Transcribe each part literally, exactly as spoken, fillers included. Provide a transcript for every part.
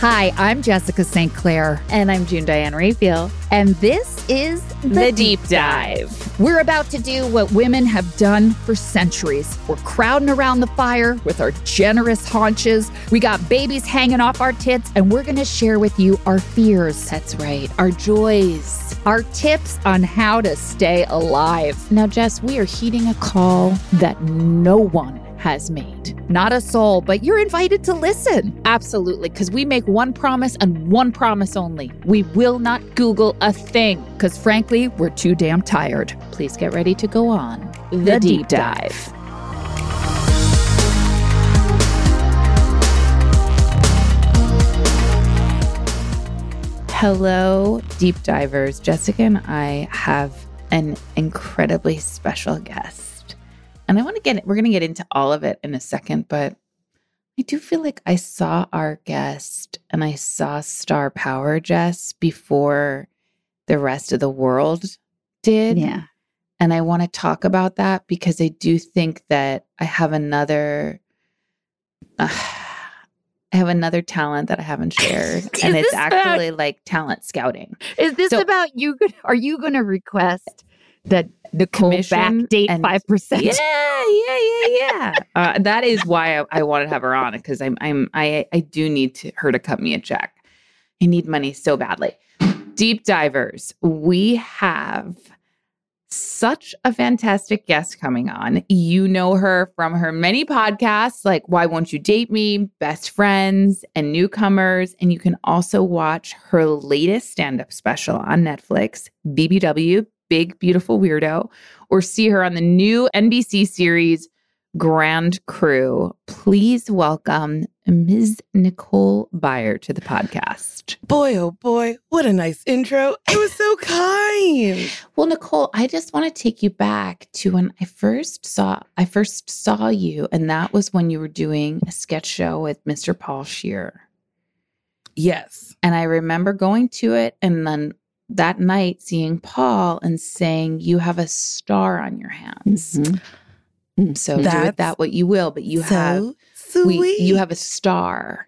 Hi, I'm Jessica Saint Clair. And I'm June Diane Raphael. And this is The, the Deep Dive. Dive. We're about to do what women have done for centuries. We're crowding around the fire with our generous haunches. We got babies hanging off our tits, and we're going to share with you our fears. That's right. Our joys. Our tips on how to stay alive. Now, Jess, we are heeding a call that no one has made. Not a soul, but you're invited to listen. Absolutely, because we make one promise and one promise only. We will not Google a thing. Because frankly, we're too damn tired. Please get ready to go on The, the Deep, Deep Dive. Dive. Hello, Deep Divers. Jessica and I have an incredibly special guest. And I want to get, we're going to get into all of it in a second, but I do feel like I saw our guest and I saw star power, Jess, before the rest of the world did. Yeah. And I want to talk about that because I do think that I have another, uh, I have another talent that I haven't shared. And it's actually about, like talent scouting. Is this so, about you? Are you going to request that Nicole backdate five percent? Yeah, yeah, yeah, yeah. uh, that is why I, I wanted to have her on, because I'm, I'm, I, I do need to, her to cut me a check. I need money so badly. Deep Divers, we have such a fantastic guest coming on. You know her from her many podcasts, like Why Won't You Date Me, Best Friends, and Newcomers. And you can also watch her latest stand-up special on Netflix, B B W, Big Beautiful Weirdo, or see her on the new N B C series Grand Crew. Please welcome Miz Nicole Byer to the podcast. Boy, oh boy, what a nice intro. It was so kind. Well, Nicole, I just want to take you back to when I first saw I first saw you, and that was when you were doing a sketch show with Mister Paul Scheer. Yes. And I remember going to it and then that night seeing Paul and saying, you have a star on your hands. Mm-hmm. So That's do with that what you will, but you so have sweet. We, you have a star.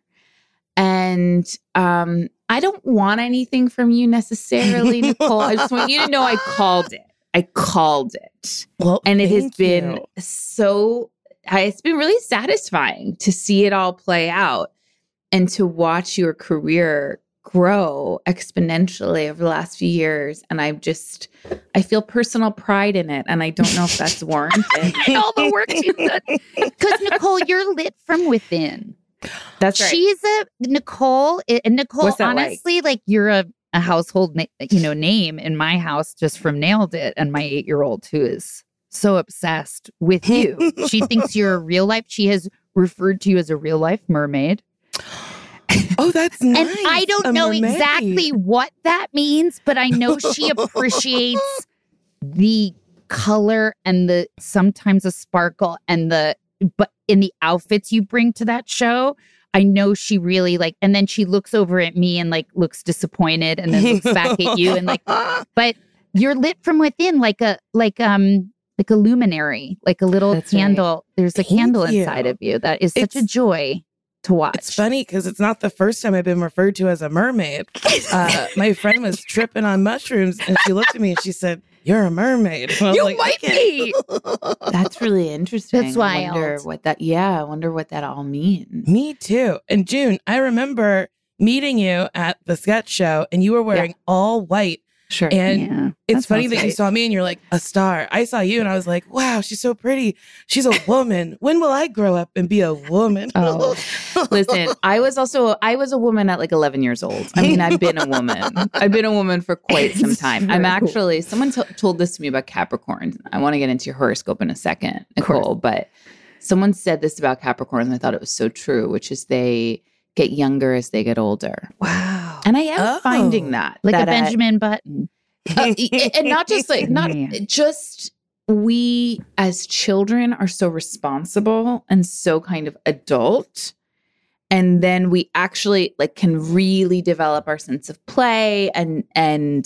And um, I don't want anything from you necessarily, Nicole. I just want you to know I called it. I called it. Well, and it has been you. so, it's been really satisfying to see it all play out and to watch your career grow exponentially over the last few years. And I just, I feel personal pride in it. And I don't know if that's warranted. All the work she's done. Because Nicole, you're lit from within. That's right. She's a, Nicole, and Nicole, honestly, like? like you're a, a household, na- you know, name in my house just from Nailed It. And my eight-year-old who is so obsessed with you. She thinks you're a real life. She has referred to you as a real life mermaid. Oh, that's nice. And I don't a know mermaid. exactly what that means, but I know she appreciates the color and the sometimes a sparkle and the, but in the outfits you bring to that show. I know she really like, and then she looks over at me and like looks disappointed and then looks back at you and like, but you're lit from within like a, like, um, like a luminary, like a little that's candle. Right. There's a Thank candle you. inside of you. That is such it's, a joy to watch. It's funny because it's not the first time I've been referred to as a mermaid. Uh, my friend was tripping on mushrooms and she looked at me and she said, "You're a mermaid." You like, might be. That's really interesting. That's wild. I wonder what that, yeah, I wonder what that all means. Me too. And June, I remember meeting you at the sketch show and you were wearing yeah. all white. Sure. And yeah, it's that funny that right. you saw me and you're like, a star. I saw you and I was like, wow, she's so pretty. She's a woman. When will I grow up and be a woman? Oh, listen, I was also, I was a woman at like eleven years old. I mean, I've been a woman. I've been a woman for quite some time. I'm actually, someone t- told this to me about Capricorn. I want to get into your horoscope in a second, Nicole, but someone said this about Capricorn and I thought it was so true, which is they get younger as they get older. Wow. And I am oh. finding that. Like that a Benjamin at, Button. Uh, and not just like, not yeah. just we as children are so responsible and so kind of adult. And then we actually like can really develop our sense of play and, and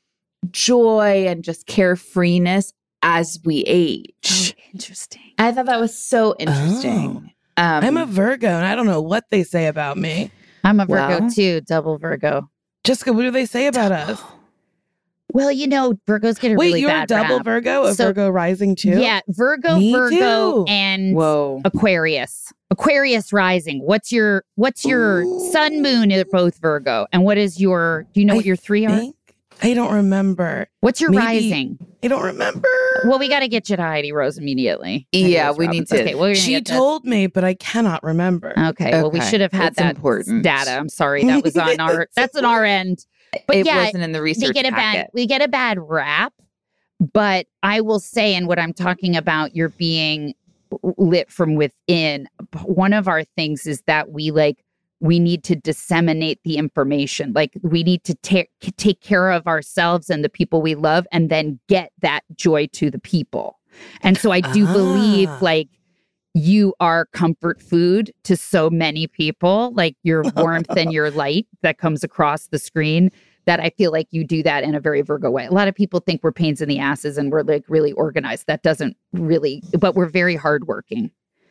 joy and just carefreeness as we age. Oh, interesting. I thought that was so interesting. Oh. Um, I'm a Virgo and I don't know what they say about me. I'm a Virgo Well. too, double Virgo. Jessica, what do they say about us? Well, you know, Virgos get a Wait, really you're a bad double rap. Virgo, a So- Virgo rising too? Yeah, Virgo, Me Virgo, too. and Whoa. Aquarius. Aquarius rising. What's your what's your Ooh. sun, moon are both Virgo. And what is your do you know I what your three are? think- I don't remember. What's your maybe- rising? I don't remember. Well, we got to get you to Heidi Rose immediately. Yeah, Heidi Rose we need Robbins. to- Okay, we're gonna She get this. told me, but I cannot remember. Okay, well, we Okay, should have had it's that important. data. I'm sorry, that was on our. That's on our end. But it yeah, wasn't in the research they get a bad packet. we get a bad rap, but I will say, and what I'm talking about, you're being lit from within. One of our things is that we like we need to disseminate the information. Like we need to take take care of ourselves and the people we love, and then get that joy to the people. And so I do Ah. believe like you are comfort food to so many people, like your warmth and your light that comes across the screen, that I feel like you do that in a very Virgo way. A lot of people think we're pains in the asses and we're like really organized. That doesn't really, but we're very hardworking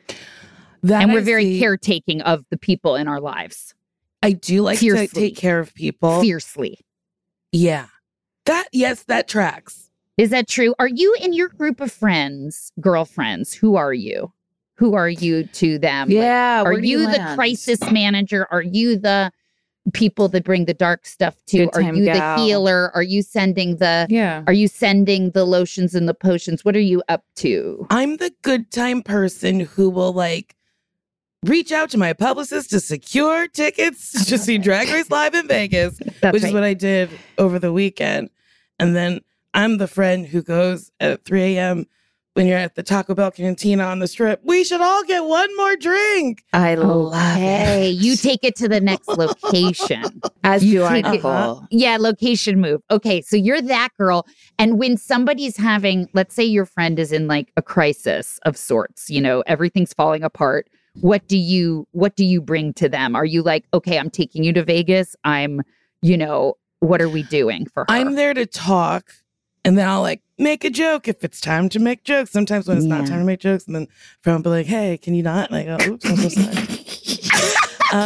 That and I we're very see. caretaking of the people in our lives I do like Fiercely. to take care of people. fiercely. Yeah. That, yes, that tracks. Is that true? Are you in your group of friends, girlfriends? Who are you? Who are you to them? Like, Yeah. are where do you, the land? crisis manager? Are you the people that bring the dark stuff to? Good Are time you gal. the healer? Are you sending the Yeah. are you sending the lotions and the potions? What are you up to? I'm the good time person who will like reach out to my publicist to secure tickets to see Drag Race Live in Vegas, That's which right. is what I did over the weekend. And then I'm the friend who goes at three a.m. when you're at the Taco Bell cantina on the strip. We should all get one more drink. I love Hey, it. you take it to the next location. As you do I, take it- Nicole. Yeah, location move. Okay, so you're that girl. And when somebody's having, let's say your friend is in like a crisis of sorts, you know, everything's falling apart. What do you what do you bring to them? Are you like, okay, I'm taking you to Vegas. I'm, you know, what are we doing for her? I'm there to talk, and then I'll like make a joke if it's time to make jokes. Sometimes when it's Yeah. not time to make jokes, and then friend will be like, "Hey, can you not?" And I go, "Oops, I'm so sorry." uh,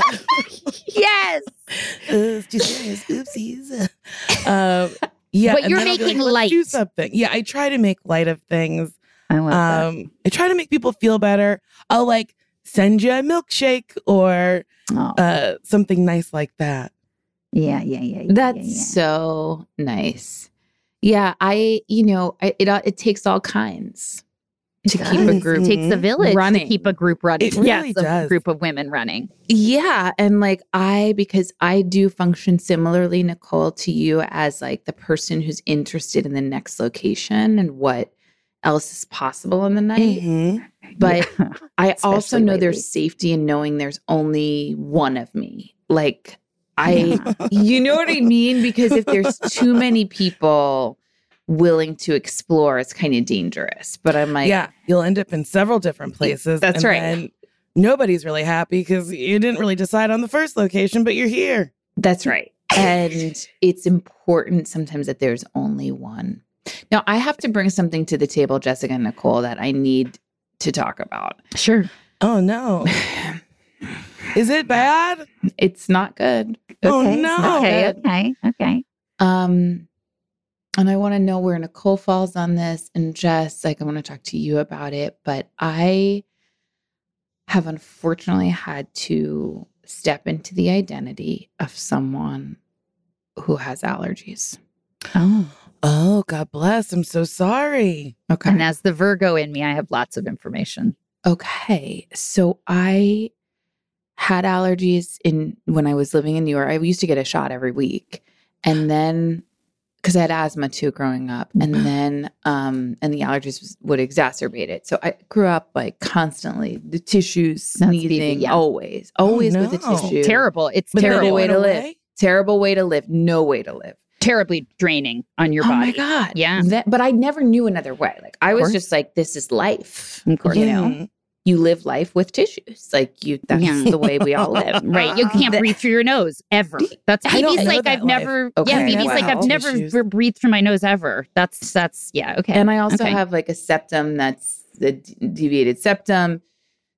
Yes. uh, it's too serious. Oopsies. Um, yeah, But and you're then I'll be making like, "Let's do light." something. Yeah, I try to make light of things. I love that. Um, I try to make people feel better. I'll like send you a milkshake or Oh, uh, something nice like that. yeah, yeah, yeah. yeah, That's yeah, yeah. so nice. Yeah, I, you know, I, it it takes all kinds to keep a Does. group. It takes a village running. to keep a group running. It really yes, a does. group of women running. Yeah. And like I, because I do function similarly, Nicole, to you as like the person who's interested in the next location and what else is possible in the night. Mhm. But Yeah. I also Especially know lately. there's safety in knowing there's only one of me. Like I, you know what I mean? Because if there's too many people willing to explore, it's kind of dangerous. But I'm like, Yeah, you'll end up in several different places. That's and right. then nobody's really happy because you didn't really decide on the first location, but you're here. that's right. And it's important sometimes that there's only one. Now, I have to bring something to the table, Jessica and Nicole, that I need to talk about. Sure. Oh no. Is it bad? It's not good. Oh, Okay, no. Okay, okay, okay. Um, and I want to know where Nicole falls on this. And Jess, like, I want to talk to you about it. But I have unfortunately had to step into the identity of someone who has allergies. Oh. Oh, God bless. I'm so sorry. Okay. And as the Virgo in me, I have lots of information. Okay. So I had allergies in when I was living in New York. I used to get a shot every week. And then because I had asthma too growing up. And then um and the allergies was, would exacerbate it. So I grew up like constantly the tissues That's B B, sneezing yeah. always. Always with a no. tissue. Terrible. It's But then Terrible it terrible. way went to live. away? Terrible way to live. No way to live. Terribly draining on your oh body. my God. Yeah. That, but I never knew another way. Like I was course. just like, this is life. Of course. You know? Mhm. You live life with tissues. Like you that's Yeah. the way we all live. Right. You can't That- breathe through your nose ever. That's I don't Phoebe's know like that I've life. never Okay, yeah, Phoebe's like wow. I've never Tissues. b- breathed through my nose ever. That's that's yeah, okay. And I also Okay. have like a septum that's the d- deviated septum.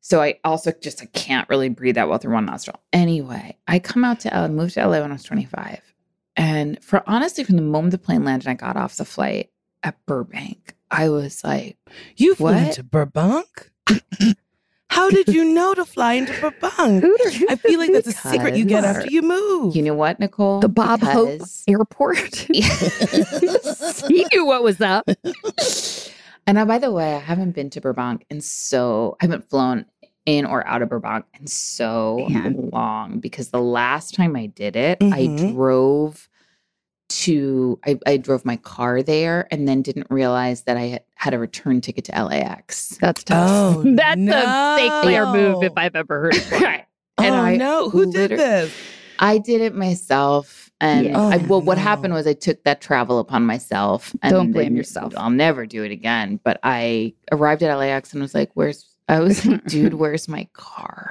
So I also just I can't really breathe that well through one nostril. Anyway, I come out to L A, moved to L A when I was twenty-five. And for honestly, from the moment the plane landed and I got off the flight at Burbank, I was like, You flew what? into Burbank? How did you know to fly into Burbank? I feel like that's a secret you get after you move. You know what, Nicole? The Bob Hope Because- Airport. He knew what was up. And now, by the way, I haven't been to Burbank in so, I haven't flown in or out of Burbank in so Man. long because the last time I did it, Mhm. I drove to, I, I drove my car there and then didn't realize that I had, had a return ticket to L A X. That's tough. Oh, That's a St. Clair no. move if I've ever heard of it. Right. And oh, I no. Who did liter- this? I did it myself. And Yeah. I, Oh, well, what no. happened was I took that travel upon myself. And Don't blame then yourself. I'll never do it again. But I arrived at L A X and was like, where's, I was like, dude, where's my car?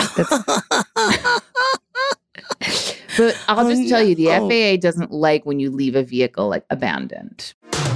But I'll Oh, just tell you, the no. F A A doesn't like when you leave a vehicle like abandoned.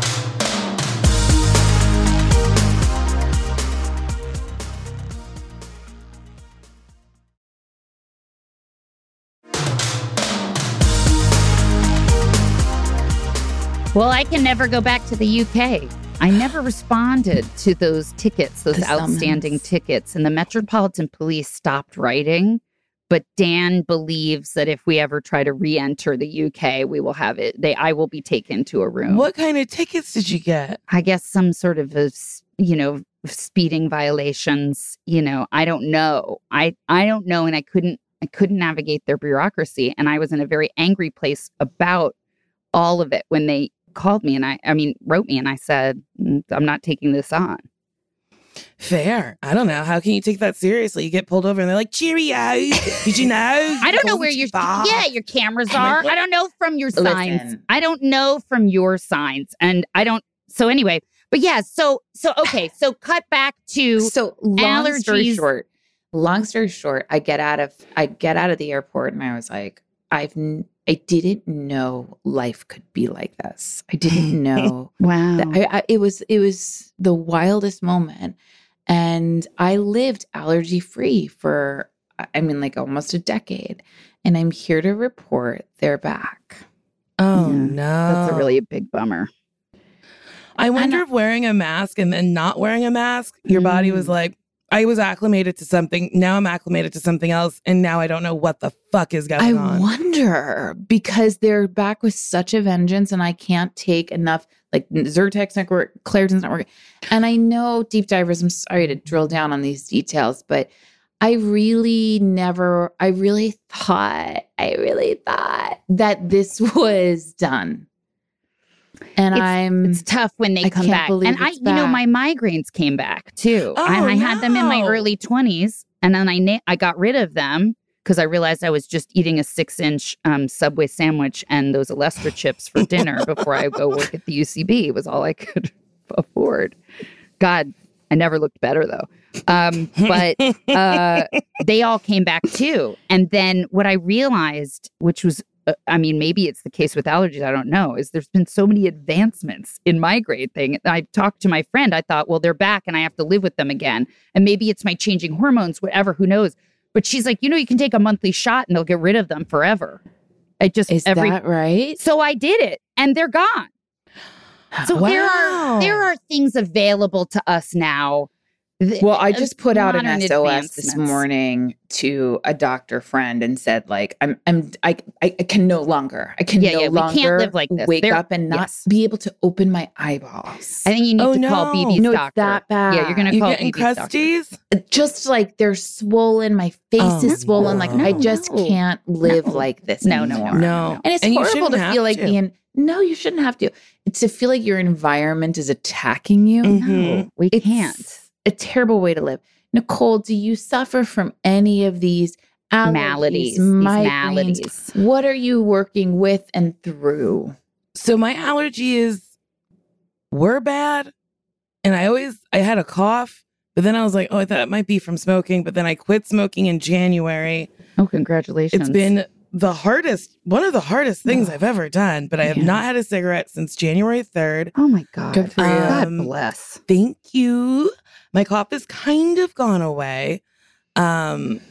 Well, I can never go back to the U K. I never responded to those tickets, those The outstanding summons. tickets. And the Metropolitan Police stopped writing. But Dan believes that if we ever try to re-enter the U K, we will have it. They, I will be taken to a room. What kind of tickets did you get? I guess some sort of, a, s- you know, speeding violations. You know, I don't know. I, I don't know. And I couldn't, I couldn't navigate their bureaucracy. And I was in a very angry place about all of it when they called me and I, I mean, wrote me and I said, "Mm, I'm not taking this on." Fair. I don't know. How can you take that seriously? You get pulled over and they're like, cheerio. Did you know? I don't know where your yeah your cameras are. I don't know from your signs. Listen. I don't know from your signs, and I don't. So anyway, but yeah. So so okay. So cut back to So long story allergies. short, long story short, I get out of I get out of the airport and I was like, I've n- I didn't know life could be like this. I didn't know wow. that I, I, it was it was the wildest moment, and I lived allergy free for I mean like almost a decade, and I'm here to report they're back. Oh, Yeah, no. That's a really a big bummer. I wonder know. if wearing a mask and then not wearing a mask, your body was Mm. like, I was acclimated to something. Now I'm acclimated to something else. And now I don't know what the fuck is going I on. wonder because they're back with such a vengeance, and I can't take enough. Like Zyrtex not work, Claritin's not working, and I know deep divers. I'm sorry to drill down on these details, but I really never. I really thought. I really thought that this was done, and It's- I'm. It's tough when they I come can't back. believe And I, it's you know, back. my migraines came back too. Oh, and I had them in my no. early twenties. And then I na- I got rid of them because I realized I was just eating a six inch um, Subway sandwich and those Alestra chips for dinner before I go work at the U C B. It was all I could afford. God, I never looked better though. Um, but uh, they all came back too. And then what I realized, which was, uh, I mean, maybe it's the case with allergies, I don't know, is there's been so many advancements in migraine thing. I talked to my friend, I thought, well, they're back and I have to live with them again. And maybe it's my changing hormones, whatever, who knows? But she's like, you know, you can take a monthly shot and they'll get rid of them forever. I just, Is every, that right? so I did it and they're gone. So there Wow. are there are things available to us now. th- Well, I of just put out an modern S O S this advancements. morning to a doctor friend and said, like, I'm, I'm, I, I I can no longer, I can Yeah, no yeah, we longer can't live like this. wake There- up and not yes. be able to open my eyeballs. I think you need Oh, to call no. B B's No, it's doctor. that bad. Yeah, you're gonna You call getting B B's doctor. crusties? Just like they're swollen, my face Oh, is swollen. Like no. I just No. can't live No. like this No, no, anymore. No. And it's And you horrible shouldn't to have feel like to. being. No, you shouldn't have to. It's to feel like your environment is attacking you. Mhm. No, we It's can't. a terrible way to live. Nicole, do you suffer from any of these allergies, Maladies, these migraines? maladies. What are you working with and through? So my allergies were bad. And I always, I had a cough, but then I was like, oh, I thought it might be from smoking. But then I quit smoking in January. Oh, congratulations! It's been the hardest, one of the hardest things I've ever done. But I have Yeah. not had a cigarette since January third. Oh my God! Good for you. God Um, bless. Thank you. My cough has kind of gone away. Um,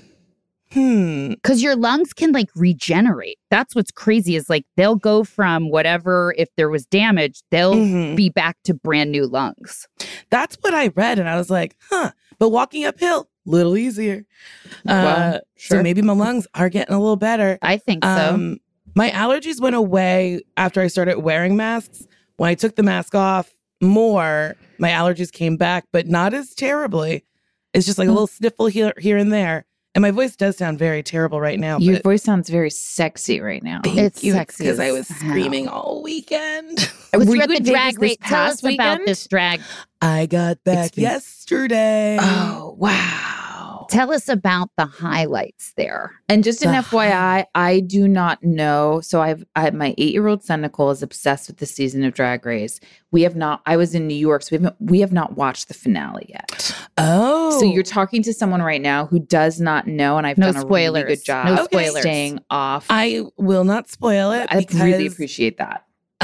hmm. Because your lungs can like regenerate. That's what's crazy is like they'll go from whatever, if there was damage, they'll Mhm. be back to brand new lungs. That's what I read, and I was like, huh. But walking uphill, little easier. Well, Uh, sure. So maybe my lungs are getting a little better. I think so. Um, my allergies went away after I started wearing masks. When I took the mask off more, my allergies came back, but not as terribly. It's just like a little sniffle here, here and there. And my voice does sound very terrible right now. Your but voice sounds very sexy right now. thank It's you. sexy because I as was hell. screaming all weekend. Was Were you you at the in drag Vegas race? this Tell us past about weekend? this drag. I got back been- yesterday. Oh, wow. Tell us about the highlights there. And just an The F Y I, I do not know. So I've I, my eight-year-old son Nicole is obsessed with the season of Drag Race. We have not. I was in New York, so we haven't we have not watched the finale yet. Oh. So you're talking to someone right now who does not know, and I've No done a spoilers. really good job No of spoilers. staying off. I will not spoil it. I because, really appreciate that.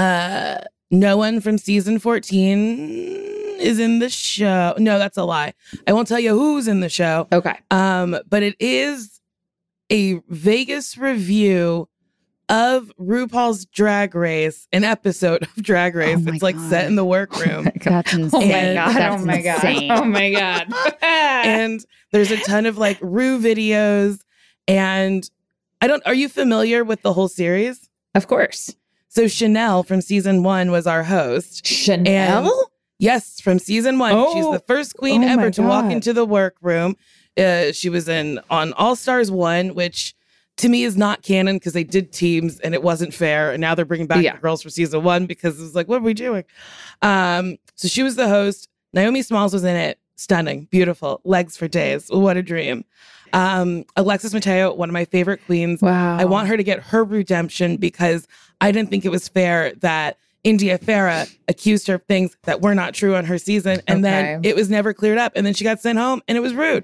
Uh, no one from season fourteen is in the show. No, that's a lie. I won't tell you who's in the show. Okay. Um, but it is a Vegas review of RuPaul's Drag Race, an episode of Drag Race. my It's like God. set in the workroom. That's insane. Oh my And- god! That's Oh my god! insane. Oh my god! And there's a ton of like Ru videos. And I don't, are you familiar with the whole series? Of course, So Chanel from season one was our host. Chanel. Yes, from season one. Oh. She's the first queen Oh my ever to walk God. into the workroom. Uh, she was in on All Stars one, which to me is not canon because they did teams and it wasn't fair. And now they're bringing back Yeah. the girls for season one because it was like, what are we doing? Um, so she was the host. Naomi Smalls was in it. Stunning, beautiful, legs for days. What a dream. Um, Alexis Mateo, one of my favorite queens. Wow. I want her to get her redemption because I didn't think it was fair that India Farah accused her of things that were not true on her season. And then Okay. it was never cleared up. And then she got sent home and it was rude.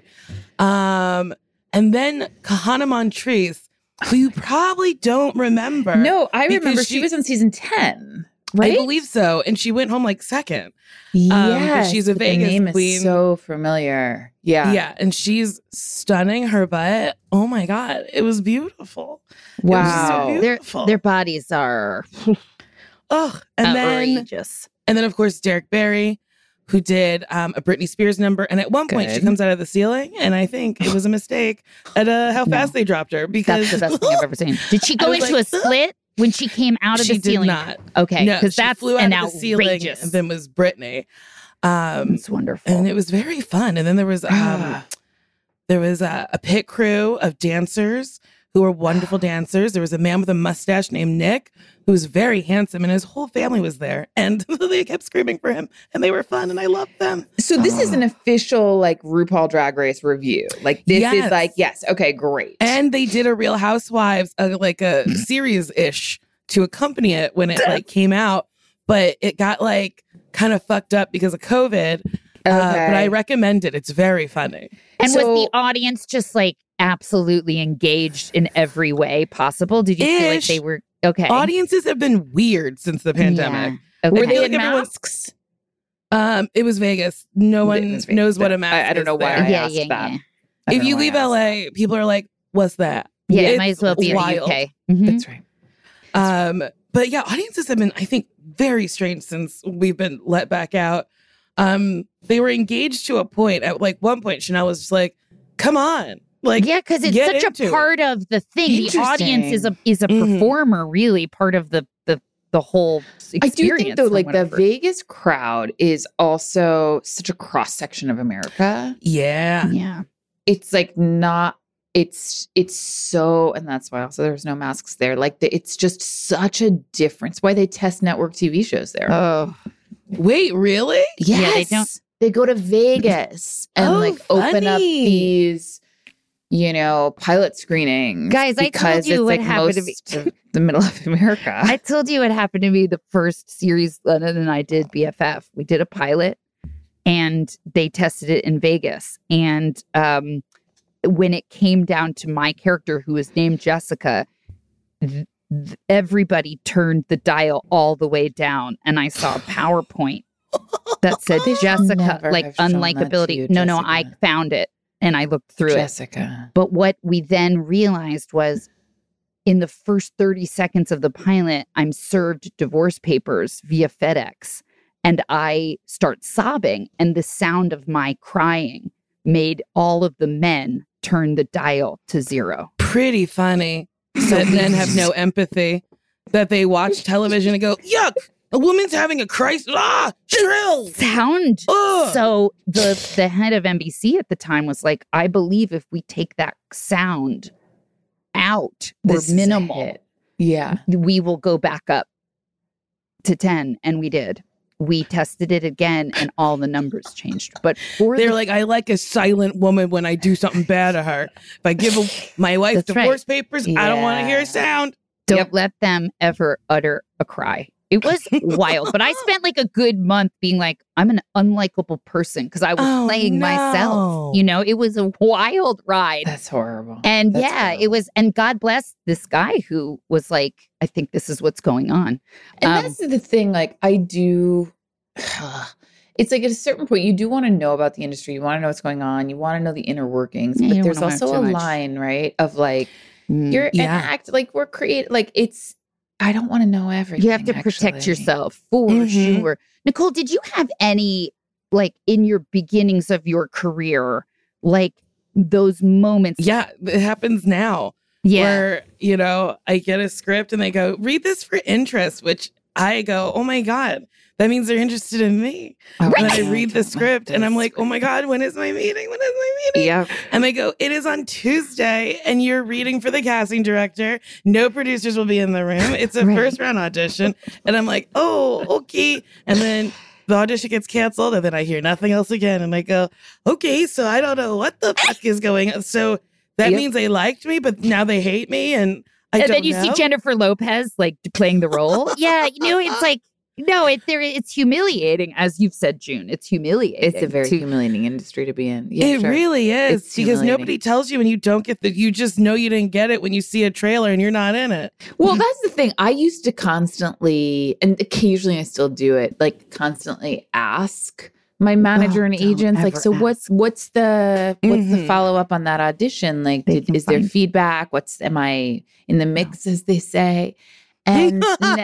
Um, and then Kahana Montrese, who you probably don't remember. No, I because remember she, she- was in season ten. Right? I believe so. And she went home like second. Yes, she's a but Vegas the name queen. Is so familiar. Yeah. Yeah. And she's stunning her butt. Oh my God. It was beautiful. Wow. It was so Their, beautiful. their bodies are Oh, and then outrageous. and then of course Derek Barry, who did um, a Britney Spears number, and at one point she Good. comes out of the ceiling, and I think it was a mistake at uh, how No. fast they dropped her because That's the best thing I've ever seen. Did she I go was into like, a split when she came out of she the did ceiling? not. Okay, No, because she that's flew out an of the ceiling outrageous. and then was Britney. Um, It's wonderful. and it was very fun. And then there was um, Ah. there was a, a pit crew of dancers who were wonderful dancers. There was a man with a mustache named Nick who was very handsome, and his whole family was there. And they kept screaming for him, and they were fun, and I loved them. So this is an official like RuPaul Drag Race review. Like this Yes. is like yes, okay, great. And they did a Real Housewives, uh, like a series ish to accompany it when it like came out, but it got like kind of fucked up because of COVID. Uh, but I recommend it. It's very funny. and So- was the audience just like absolutely engaged in every way possible? Did you feel like Ish. they were okay? Audiences have been weird since the pandemic. Yeah. Okay. Were I they feel in like everyone- masks? Um, it was Vegas. No one It was Vegas. knows what a mask I, I don't is know why there. I yeah, asked yeah, that. yeah. I don't If know you why I leave asked L A, people are like, "What's that?" Yeah, it It's might as well be in the wild. U K. Mhm. That's right. Um, but yeah, audiences have been, I think, very strange since we've been let back out. Um, they were engaged to a point. At like one point, Chanel was just like, "Come on, like, yeah, because it's get such into a it. part of the thing. The audience is a is a Mhm. performer, really part of the the the whole experience. I do think though, or like the whatever. Vegas crowd is also such a cross section of America. yeah." yeah. It's like not. It's it's so, and that's why also there's no masks there. Like the, it's just such a difference. Why they test network T V shows there? Oh, Wait, really? yes, yeah, they don't- They go to Vegas and Oh, like open up funny. these, you know, pilot screenings. Guys, I told because you it's, what like happened to me. most of the middle of America. I told you what happened to me the first series Lennon and I did B F F. We did a pilot and they tested it in Vegas. And um, when it came down to my character, who was named Jessica, th- th- everybody turned the dial all the way down. And I saw a PowerPoint that said They should Jessica, never like have shown that to unlikability. you, No, no, I Jessica. found it. and I looked through Jessica. it. But what we then realized was in the first thirty seconds of the pilot, I'm served divorce papers via FedEx, and I start sobbing, and the sound of my crying made all of the men turn the dial to zero. Pretty funny that men have no empathy, that they watch television and go, yuck, a woman's having a crisis. Ah, shrill. Sound. Ugh. So the the head of N B C at the time was like, I believe if we take that sound out or This is a minimal, hit. Yeah. we will go back up to ten. And we did. We tested it again and all the numbers changed. But for They're the, like, I like a silent woman when I do something bad to her. If I give a, my wife That's right. divorce papers, I don't want to hear Yeah. a sound. don't Yep. let them ever utter a cry. It was wild. But I spent like a good month being like, I'm an unlikable person because I was Oh, playing no. myself. You know, it was a wild ride. That's horrible. And That's yeah, horrible. it was, and God bless this guy who was like, I think this is what's going on. And Um, that's the thing. Like, I do. It's like at a certain point, you do want to know about the industry. You want to know what's going on. You want to know the inner workings. Yeah, you But don't there's wanna know also too a much. line, right? Of like, Mm. you're Yeah. an act, like we're creative. Like, it's, I don't want to know everything. You have to protect actually. yourself for Mhm. sure. Nicole, did you have any, like in your beginnings of your career, like those moments? Yeah, it happens now. Yeah. Where, you know, I get a script and they go, read this for interest, which I go, oh my God, that means they're interested in me. Oh, And then God, I read the my script and I'm like, oh my goodness. God, when is my meeting? When is my meeting? Yep. And they go, it is on Tuesday and you're reading for the casting director. No producers will be in the room. It's a Right. first round audition. And I'm like, oh, okay. And then the audition gets canceled and then I hear nothing else again. And I go, okay, so I don't know what the fuck is going on. So that Yep. means they liked me, but now they hate me. And I and don't then you know. see Jennifer Lopez like playing the role. Yeah, you know, it's like no, it there it's humiliating, as you've said, June. It's humiliating. It's a very to- humiliating industry to be in. Yeah, It sure. really is It's because humiliating. nobody tells you when you don't get the, you just know you didn't get it when you see a trailer and you're not in it. Well, that's the thing. I used to constantly, and occasionally I still do it, like constantly ask my manager Oh, and don't agents, like, ever so ask. what's what's the what's the Mhm. follow up on that audition? Like, They did, can is there find- feedback? What's am I in the mix, as they say? And now,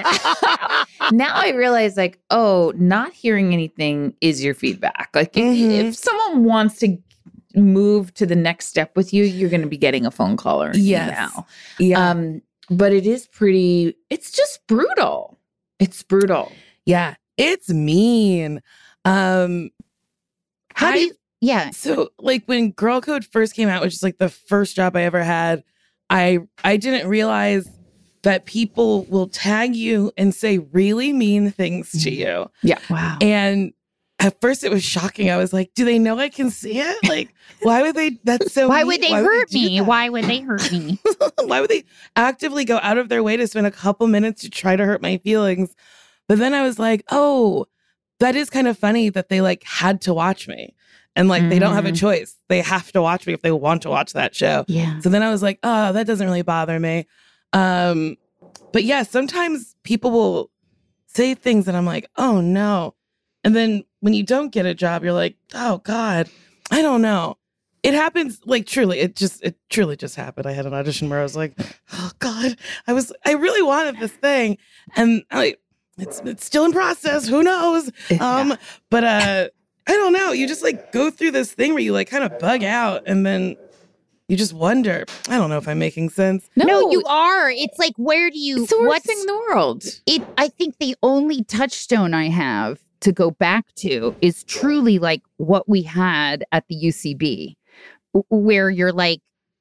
now I realize, like, oh, not hearing anything is your feedback. Like, if, Mhm. if someone wants to move to the next step with you, you're going to be getting a phone call or an Yes. email. Yeah. Um, but it is pretty, it's just brutal. It's brutal. Yeah, it's mean. Um, How do I- you yeah. so like when Girl Code first came out, which is like the first job I ever had, I I didn't realize that people will tag you and say really mean things to you. Wow. And at first it was shocking. I was like, do they know I can see it? Like, why would they? That's so Why mean. would they Why hurt do me? that? Why would they hurt me? Why would they actively go out of their way to spend a couple minutes to try to hurt my feelings? But then I was like, oh, that is kind of funny that they like had to watch me. And like they don't have a Mhm. choice. They have to watch me if they want to watch that show. Yeah. So then I was like, oh, that doesn't really bother me. Um, but yeah, sometimes people will say things and I'm like, oh no. And then when you don't get a job, you're like, oh God, I don't know. It happens like truly, it just it truly just happened. I had an audition where I was like, oh God, I was I really wanted this thing. And like it's it's still in process. Who knows? Um, but uh I don't know. You just like go through this thing where you like kind of bug out and then you just wonder. I don't know if I'm making sense. No, you are. It's like where do you It's the worst what's thing in the world. it I think the only touchstone I have to go back to is truly like what we had at the U C B, w- where you're like,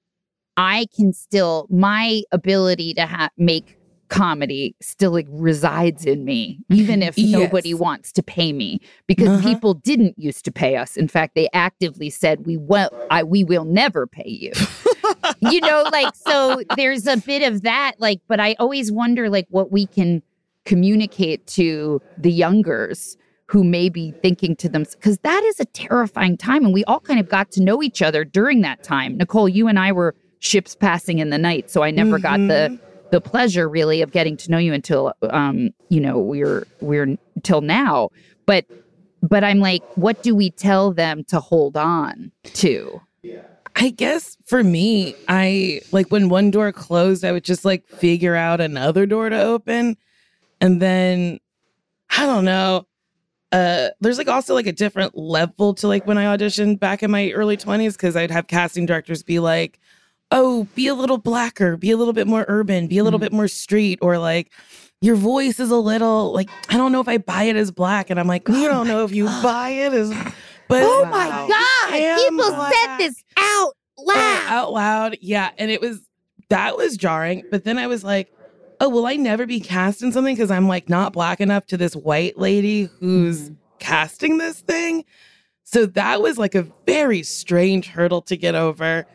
I can still, my ability to ha- make comedy still like resides in me, even if Yes. nobody wants to pay me, because Uh-huh. people didn't used to pay us. In fact, they actively said, we will, I, we will never pay you. You know, like, so there's a bit of that, like, but I always wonder, like, what we can communicate to the youngers who may be thinking to them, because that is a terrifying time. And we all kind of got to know each other during that time. Nicole, you and I were ships passing in the night. So I never got the, the pleasure really of getting to know you until, um, you know, we're, we're till now. But, but I'm like, what do we tell them to hold on to? I guess for me, I like when one door closed, I would just like figure out another door to open. And then I don't know. Uh, there's like also like a different level to like when I auditioned back in my early twenties, because I'd have casting directors be like, oh, be a little blacker, be a little bit more urban, be a little mm. bit more street, or like your voice is a little like, I don't know if I buy it as black. And I'm like, you don't know if you buy it as, but oh my God, people black. said this out loud. Oh, out loud. Yeah. And it was, that was jarring. But then I was like, oh, will I never be cast in something because I'm like not black enough to this white lady who's mm-hmm. casting this thing? So that was like a very strange hurdle to get over.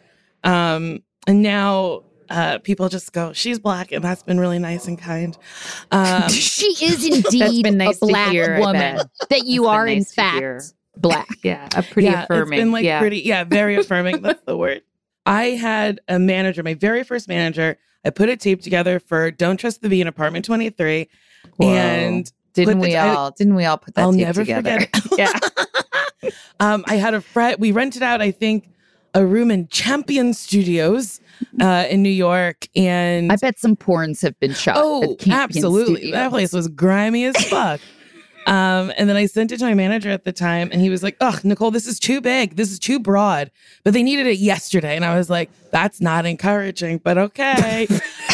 Um, and now uh, people just go, she's black, and that's been really nice and kind. Um, she is indeed been nice a black hear, woman that you are nice in fact hear. Black. Yeah, a pretty yeah, affirming. It's been like yeah. pretty, yeah, very affirming. That's the word. I had a manager, my very first manager. I put a tape together for Don't Trust the Bee in Apartment twenty-three. Whoa. And didn't we the, all, I, didn't we all put that I'll tape never together? Forget it. Yeah. um, I had a friend, we rented out, I think, a room in Champion Studios uh, in New York. And I bet some porns have been shot. Oh, absolutely. Studios. That place was grimy as fuck. Um, and then I sent it to my manager at the time, and he was like, "Oh, Nicole, this is too big. This is too broad." But they needed it yesterday, and I was like, "That's not encouraging, but okay."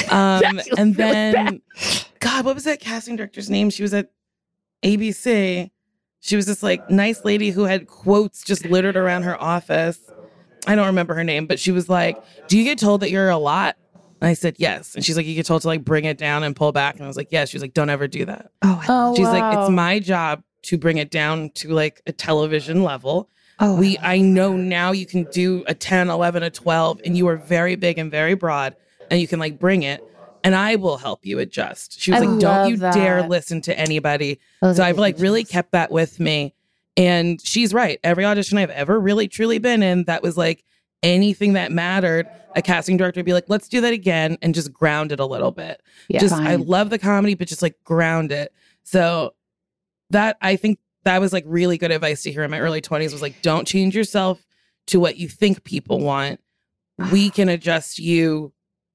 Um, and then, God, what was that casting director's name? She was at A B C. She was this like nice lady who had quotes just littered around her office. I don't remember her name, but she was like, "Do you get told that you're a lot?" And I said, yes. And she's like, you get told to like bring it down and pull back. And I was like, yes. She was like, don't ever do that. Oh, oh she's wow. like, it's my job to bring it down to like a television level. Oh, we, I know now you can do a ten, eleven, a twelve, and you are very big and very broad, and you can like bring it, and I will help you adjust. She was I like, don't you that. dare listen to anybody. Oh, so I've like really kept that with me. And she's right. Every audition I've ever really truly been in, that was like, anything that mattered, a casting director would be like, let's do that again and just ground it a little bit. Yeah, just, fine. I love the comedy, but just like ground it. So that, I think that was like really good advice to hear in my early twenties was like, don't change yourself to what you think people want. We can adjust you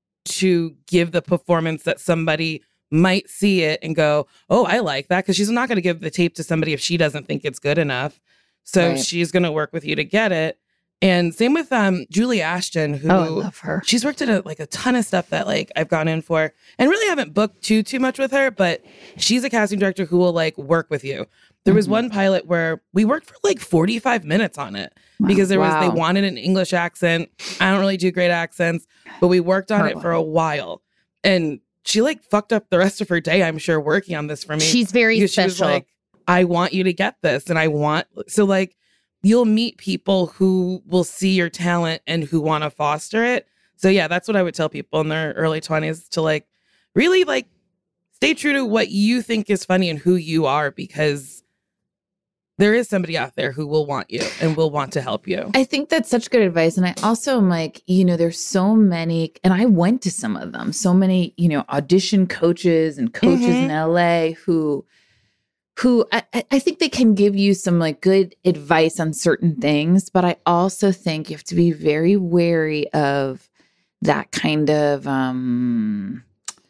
to give the performance that somebody might see it and go, oh, I like that. Cause she's not going to give the tape to somebody if she doesn't think it's good enough. So right. she's going to work with you to get it. And same with um, Julie Ashton, who oh, I love her. She's worked at a, like a ton of stuff that like I've gone in for, and really haven't booked too too much with her. But she's a casting director who will like work with you. There mm-hmm. was one pilot where we worked for like forty-five minutes on it wow. because there wow. was they wanted an English accent. I don't really do great accents, but we worked on her it for a while, and she like fucked up the rest of her day, I'm sure, working on this for me. She's very because special. She was like, I want you to get this, and I want so like. You'll meet people who will see your talent and who want to foster it. So yeah, that's what I would tell people in their early twenties to like really like stay true to what you think is funny and who you are, because there is somebody out there who will want you and will want to help you. I think that's such good advice. And I also am like, you know, there's so many, and I went to some of them, so many, you know, audition coaches and coaches mm-hmm. in L A who who I, I think they can give you some like good advice on certain things, but I also think you have to be very wary of that kind of um,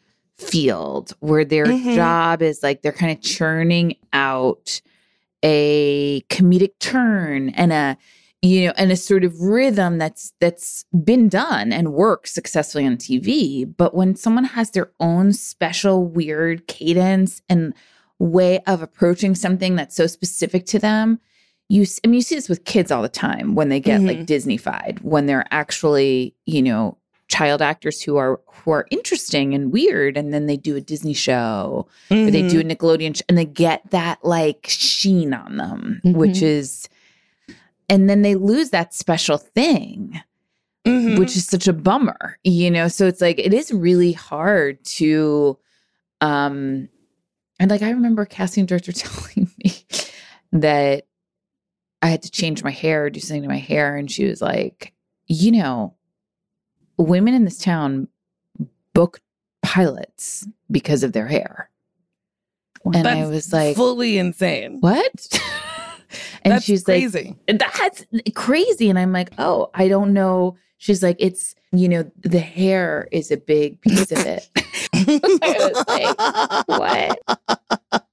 field where their mm-hmm. job is like they're kind of churning out a comedic turn and a you know and a sort of rhythm that's that's been done and works successfully on T V. But when someone has their own special weird cadence and way of approaching something that's so specific to them. You, I mean, you see this with kids all the time when they get mm-hmm. like Disney-fied, when they're actually, you know, child actors who are who are interesting and weird, and then they do a Disney show mm-hmm. or they do a Nickelodeon show, and they get that like sheen on them, mm-hmm. which is, and then they lose that special thing, mm-hmm. which is such a bummer, you know. So it's like it is really hard to, um. And like, I remember a casting director telling me that I had to change my hair, do something to my hair. And she was like, you know, women in this town book pilots because of their hair. And That's I was like, fully insane. What? And That's she's crazy. like, that's crazy. And I'm like, oh, I don't know. She's like, it's, you know, the hair is a big piece of it. I was like, what?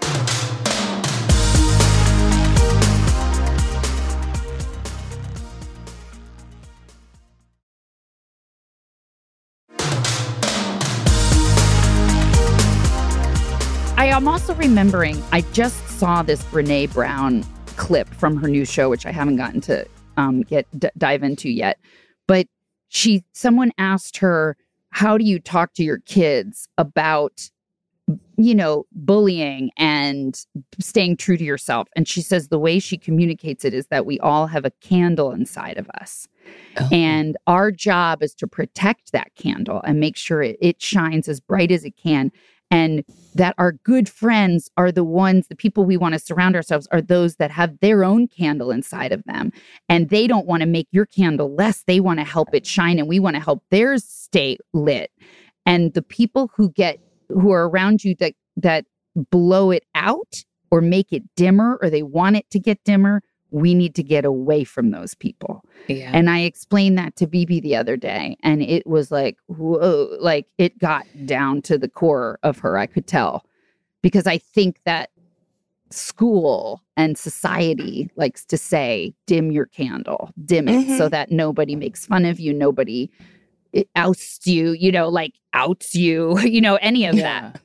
I am also remembering, I just saw this Brene Brown clip from her new show, which I haven't gotten to um, get d- dive into yet. But she, someone asked her, how do you talk to your kids about, you know, bullying and staying true to yourself? And she says the way she communicates it is that we all have a candle inside of us. Oh. And our job is to protect that candle and make sure it, it shines as bright as it can. And that our good friends are the ones, the people we want to surround ourselves are those that have their own candle inside of them. And they don't want to make your candle less. They want to help it shine, and we want to help theirs stay lit. And the people who get, who are around you that, that blow it out or make it dimmer, or they want it to get dimmer, we need to get away from those people. Yeah. And I explained that to B B the other day, and it was like, whoa, like it got down to the core of her, I could tell. Because I think that school and society likes to say, dim your candle, dim it, mm-hmm. so that nobody makes fun of you, nobody ousts you, you know, like outs you, you know, any of yeah. that.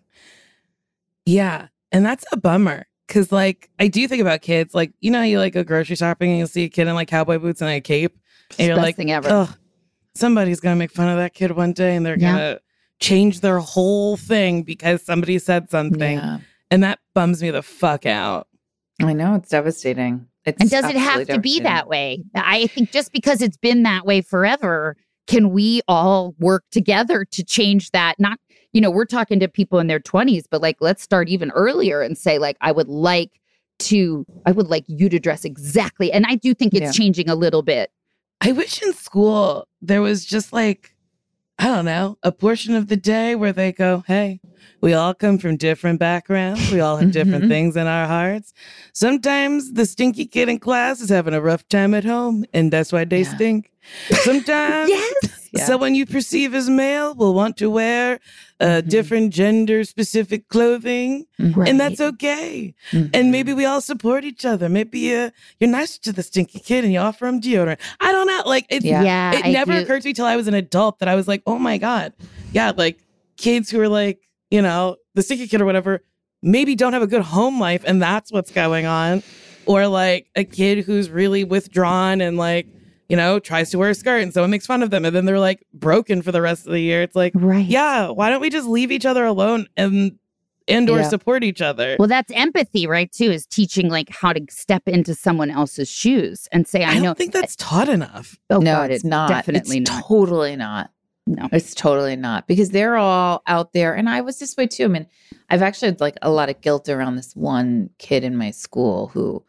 Yeah. And that's a bummer. Cause like, I do think about kids, like, you know, you like go grocery shopping and you'll see a kid in like cowboy boots and a cape. And you're Best like, thing ever. oh, somebody's going to make fun of that kid one day and they're yeah. going to change their whole thing because somebody said something. Yeah. And that bums me the fuck out. I know, it's devastating. It's and does it have to be that way? I think just because it's been that way forever, can we all work together to change that? Not, you know, we're talking to people in their twenties, but like, let's start even earlier and say, like, I would like to, I would like you to dress exactly. And I do think it's yeah. changing a little bit. I wish in school there was just like, I don't know, a portion of the day where they go, hey, we all come from different backgrounds. We all have different mm-hmm. things in our hearts. Sometimes the stinky kid in class is having a rough time at home, and that's why they yeah. stink. Sometimes yes. yeah. someone you perceive as male will want to wear uh, mm-hmm. different gender-specific clothing, right. and that's okay. Mm-hmm. And maybe we all support each other. Maybe uh, you're nice to the stinky kid and you offer him deodorant. I don't know. Like, it's, yeah. Yeah, it I never do. occurred to me till I was an adult that I was like, oh my God. Yeah, like kids who are like, you know, the stinky kid or whatever, maybe don't have a good home life, and that's what's going on. Or like a kid who's really withdrawn and like, you know, tries to wear a skirt and someone makes fun of them and then they're like broken for the rest of the year. It's like, right. yeah, why don't we just leave each other alone and and or yeah. support each other? Well, that's empathy, right, too, is teaching like how to step into someone else's shoes and say, I, I don't know. think that's taught enough. Oh, no, God, it's not. Definitely it's not. Totally not. No, it's totally not, because they're all out there. And I was this way too. I mean, I've actually had like a lot of guilt around this one kid in my school who,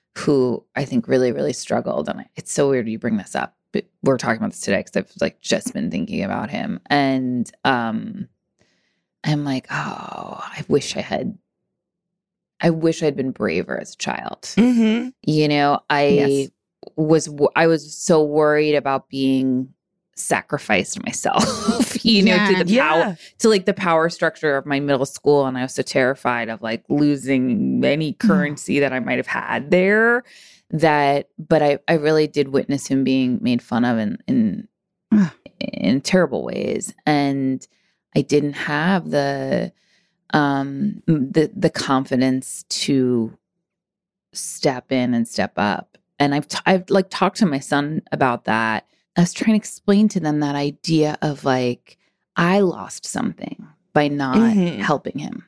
who I think really, really struggled. And I, it's so weird you bring this up, but we're talking about this today because I've like just been thinking about him. And um, I'm like, oh, I wish I had, I wish I'd been braver as a child. Mm-hmm. You know, I yes. was, I was so worried about being sacrificed myself, you know, yeah. to the yeah. power, to like the power structure of my middle school. And I was so terrified of like losing any currency mm. that I might have had there that, but I, I really did witness him being made fun of in, in, mm. in terrible ways. And I didn't have the, um, the, the confidence to step in and step up. And I've, t- I've like talked to my son about that. I was trying to explain to them that idea of like, I lost something by not mm-hmm. helping him.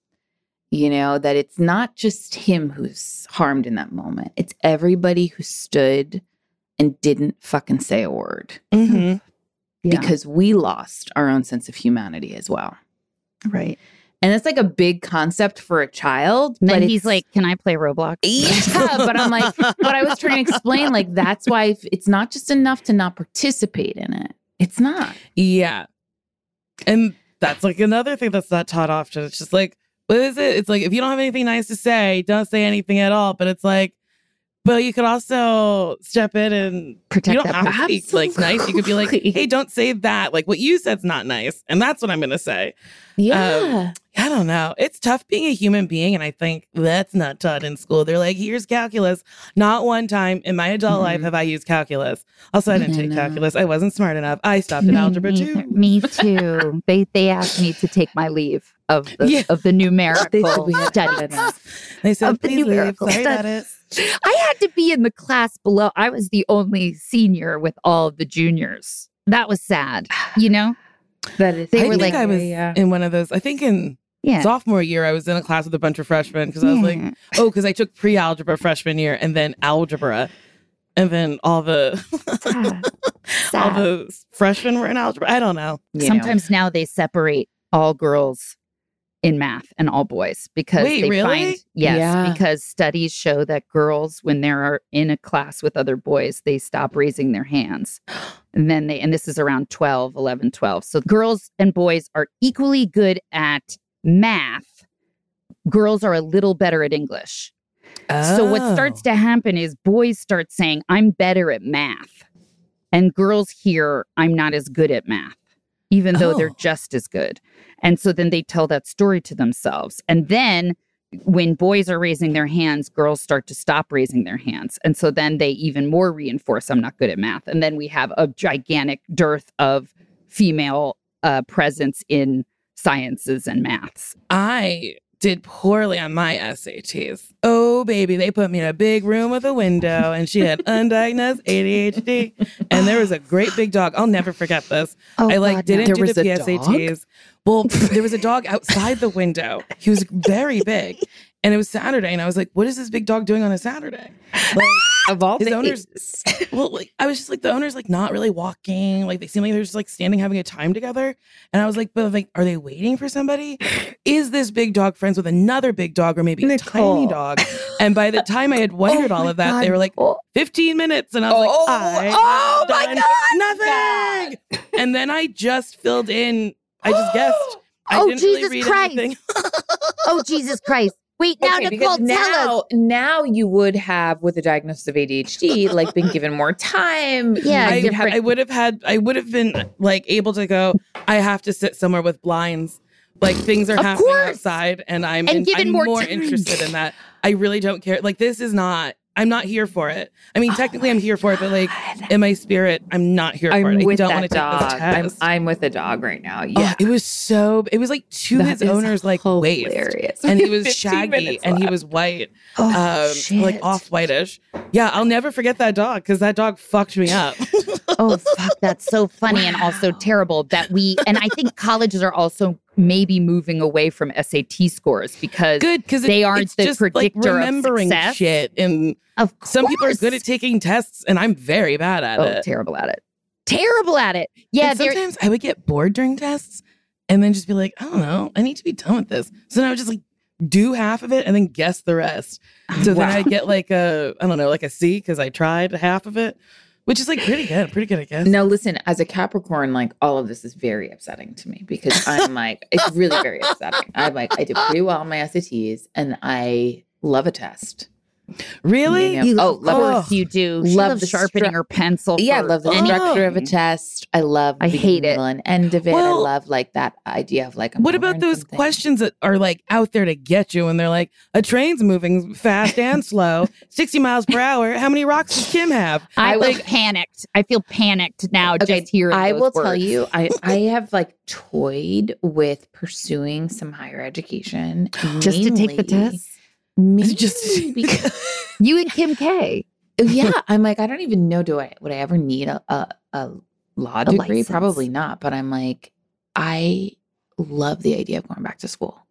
You know, that it's not just him who's harmed in that moment. It's everybody who stood and didn't fucking say a word. Mm-hmm. Yeah. Because we lost our own sense of humanity as well. Right. And it's like a big concept for a child. And then but he's like, can I play Roblox? Yeah, but I'm like, but I was trying to explain, like, that's why it's not just enough to not participate in it. It's not. Yeah. And that's like another thing that's not taught often. It's just like, what is it? It's like, if you don't have anything nice to say, don't say anything at all. But it's like, But you could also step in and Protect you don't that have to be like nice. You could be like, hey, don't say that. Like what you said's not nice. And that's what I'm going to say. Yeah. Um, I don't know. It's tough being a human being. And I think that's not taught in school. They're like, here's calculus. Not one time in my adult Mhm. life have I used calculus. Also, I didn't I take know. calculus. I wasn't smart enough. I stopped at Me algebra neither. too. Me too. They they asked me to take my leave of the Yeah. of the numerical we had to studies. do that. They said, Of the please leave. numerical Sorry about it. I had to be in the class below. I was the only senior with all of the juniors. That was sad. You know? That is. They I were think like- I was yeah. in one of those. I think in Yeah. sophomore year, I was in a class with a bunch of freshmen because I was like, Yeah. oh, because I took pre-algebra freshman year and then algebra. And then all the Sad. all Sad. the freshmen were in algebra. I don't know. You know. Sometimes now they separate all girls in math and all boys because Wait, they really? find yes, Yeah. because studies show that girls, when they're in a class with other boys, they stop raising their hands. And then they, and this is around twelve, eleven, twelve. So girls and boys are equally good at math. Girls are a little better at English. So what Oh. starts to happen is boys start saying, I'm better at math. And girls hear, I'm not as good at math, even though they're Oh. just as good. And so then they tell that story to themselves. And then when boys are raising their hands, girls start to stop raising their hands. And so then they even more reinforce, I'm not good at math. And then we have a gigantic dearth of female uh, presence in sciences and maths. I did poorly on my S A Ts. Oh, baby. They put me in a big room with a window and she had undiagnosed A D H D. And there was a great big dog. I'll never forget this. Oh, I like God, didn't no. There do the was a P S A Ts. Well, there was a dog outside the window. He was very big. And it was Saturday. And I was like, what is this big dog doing on a Saturday? Like, Of all His things. owners- well, like I was just like the owner's like not really walking. Like they seem like they're just like standing having a time together. And I was like, but like, are they waiting for somebody? Is this big dog friends with another big dog or maybe a Nicole. tiny dog? And by the time I had wondered Oh all my of that, they God. were like Oh, fifteen minutes. And I was Oh, like, I oh my done God, nothing. And then I just filled in. I just guessed. I Oh, didn't really Jesus read Christ. anything. oh, Jesus Christ. Wait, now, Okay, Nicole, because tell us. now, now you would have, with a diagnosis of A D H D, like been given more time. Yeah, I, You'd had, different- I would have had, I would have been like able to go, I have to sit somewhere with blinds. Like things are Of happening course. outside and I'm, And in- given I'm more more, time. interested in that. I really don't care. Like this is not, I'm not here for it. I mean, Oh technically I'm here for it, but like God. in my spirit, I'm not here I'm for it. I with don't that want to take dog. this I'm, test. I'm with the dog right now. Oh, Yeah. it was so, it was like to That his is owner's like waist. hilarious. And he was fifteen shaggy minutes and he left. was white. Oh, um, like shit. off whitish. Yeah, I'll never forget that dog because that dog fucked me up. Oh, fuck. That's so funny and also terrible that we, and I think colleges are also maybe moving away from S A T scores because Good because They aren't it's the just like predictor of remembering success. shit. And of course. some people are good at taking tests, and I'm very bad at Oh, it. terrible at it. Terrible at it. Yeah, And there- sometimes I would get bored during tests, and then just be like, I don't know, I need to be done with this. So then I would just like do half of it and then guess the rest. So then Wow. I get like a I don't know like a C because I tried half of it, which is like pretty good, pretty good, I guess. Now, listen, as a Capricorn, like all of this is very upsetting to me because I'm like, it's really very upsetting. I'm like, I did pretty well on my S A Ts and I love a test. Really? You know? you, Oh, of love- course you do. She love loves the sharpening stru- her pencil. Yeah, I for love the anything. structure of a test. I love I the hate it. middle and end of it. I Well, love like that idea of like, I'm What gonna about learn those something. questions that are like out there to get you and they're like, a train's moving fast and slow, sixty miles per hour. How many rocks does Kim have? I I was like- panicked. I feel panicked now Okay, just hearing I those will tell words. you, I, I have like toyed with pursuing some higher education. Just to take the mainly- test. Mainly Just- because You and Kim K. yeah, I'm like, I don't even know. Do I would I ever need a a, a law degree? license. Probably not. But I'm like, I love the idea of going back to school.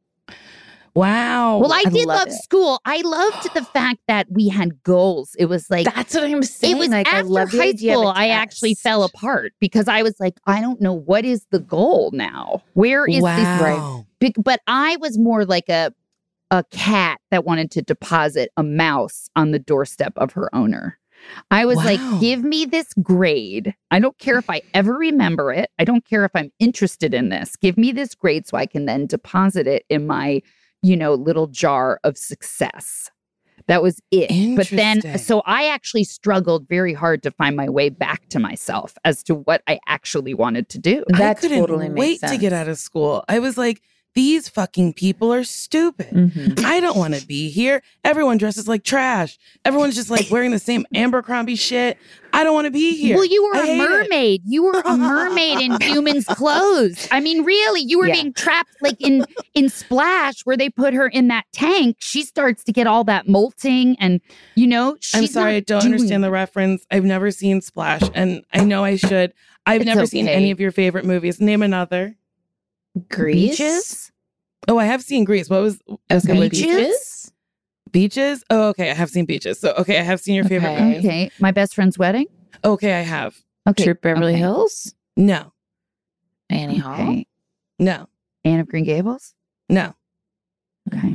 Wow. Well, I I did love love it. school. I loved the fact that we had goals. It was like That's what I'm saying. it was like, I after love the high idea of school. a I actually test. fell apart because I was like, I don't know what is the goal now. Where is this? wow. Big- But I was more like a a cat that wanted to deposit a mouse on the doorstep of her owner. I was Wow. like, give me this grade. I don't care if I ever remember it. I don't care if I'm interested in this. Give me this grade so I can then deposit it in my, you know, little jar of success. That was it. But then, Interesting. so I actually struggled very hard to find my way back to myself as to what I actually wanted to do. That I couldn't totally makes wait to sense. get out of school. I was like, these fucking people are stupid. Mhm. I don't want to be here. Everyone dresses like trash. Everyone's just like wearing the same Abercrombie shit. I don't want to be here. Well, you were I a hate it. mermaid. You were a mermaid in humans' clothes. I mean, really, you were Yeah. being trapped like in in Splash, where they put her in that tank. She starts to get all that molting, and you know, she's I'm sorry, not I don't doing understand the reference. I've never seen Splash, and I know I should. I've It's never seen okay. any of your favorite movies. Name another. Grease? Beaches. Oh, I have seen Grease. What was Okay, what- Beaches? Beaches? Oh, okay. I have seen Beaches. So, okay, I have seen your favorite Okay. movies. Okay, My Best Friend's Wedding. Okay, I have. Okay, Trip Beverly okay. Hills? No, Annie Hall? Okay, no, Anne of Green Gables. no. Okay,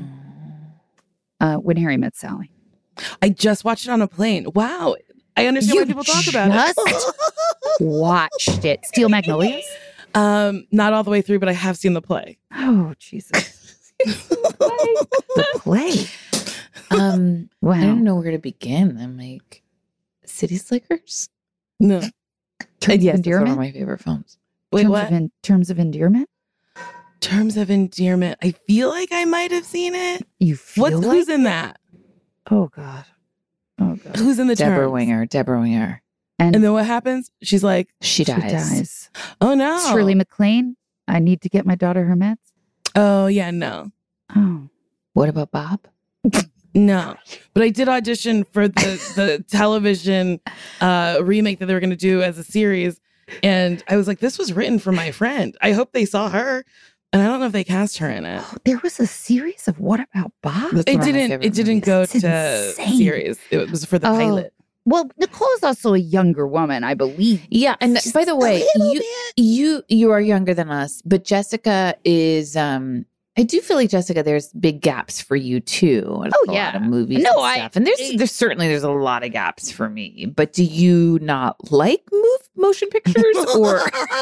uh, When Harry Met Sally. I just watched it on a plane. Wow. I understand why You people talk about just it. Watched it. Steel Magnolias. um, not all the way through, but I have seen the play. Oh Jesus! The play. Um, Wow. I don't know where to begin. I'm like, City Slickers? No. Terms yes, of that's one of endearment. my favorite films. Wait, terms what? Of in, terms of endearment. Terms of Endearment. I feel like I might have seen it. You feel What's like? who's in that? Oh God. Oh God. Who's in the Deborah terms? Winger. Deborah Winger. And, And then what happens? She's like, She she dies. dies. oh no. Shirley MacLaine. I need to get my daughter her meds. Oh yeah, no. Oh. What about Bob? No. But I did audition for the, the television uh, remake that they were going to do as a series. And I was like, this was written for my friend. I hope they saw her. And I don't know if they cast her in it. Oh, there was a series of What About Bob? That's It one of my didn't. favorite It didn't movies. go That's to insane. series. It was for the Oh. pilot. Well, Nicole's also a younger woman, I believe. Yeah, and Just by the a way, little you bit. you you are younger than us, but Jessica is. um I do feel like Jessica, there's big gaps for you too. Oh, a yeah. lot of movies. No, and I- stuff. and there's there's certainly there's a lot of gaps for me. But do you not like move motion pictures or?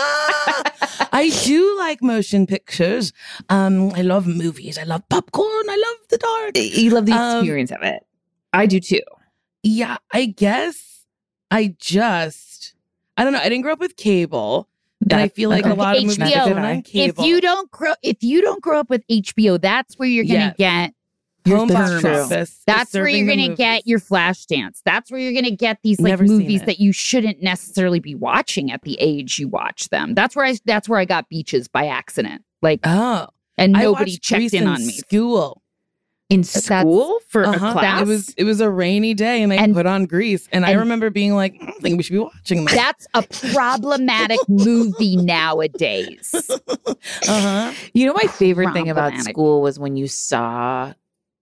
I do like motion pictures. Um, I love movies. I love popcorn. I love the dark. You love the Um, experience of it. I do too. Yeah, I guess I just I don't know. I didn't grow up with cable. And I That- feel like okay. a lot of movies H B O, are done on If cable. you don't grow, if you don't grow up with H B O, that's where you're gonna get. your Home box terms. office is That's where serving you're the gonna movies. get your flash dance. That's where you're gonna get these like Never seen movies it. that you shouldn't necessarily be watching at the age you watch them. That's where I. That's where I got Beaches by accident. Like, Oh, and I nobody watched checked Grease in in on me. School. In That's- school for Uh-huh. a class. It was it was a rainy day, and they And- put on Grease, and, I and- remember being like, I don't think we should be watching that. That's a problematic movie nowadays. Uh huh. You know, my favorite thing about Problematic. school was when you saw,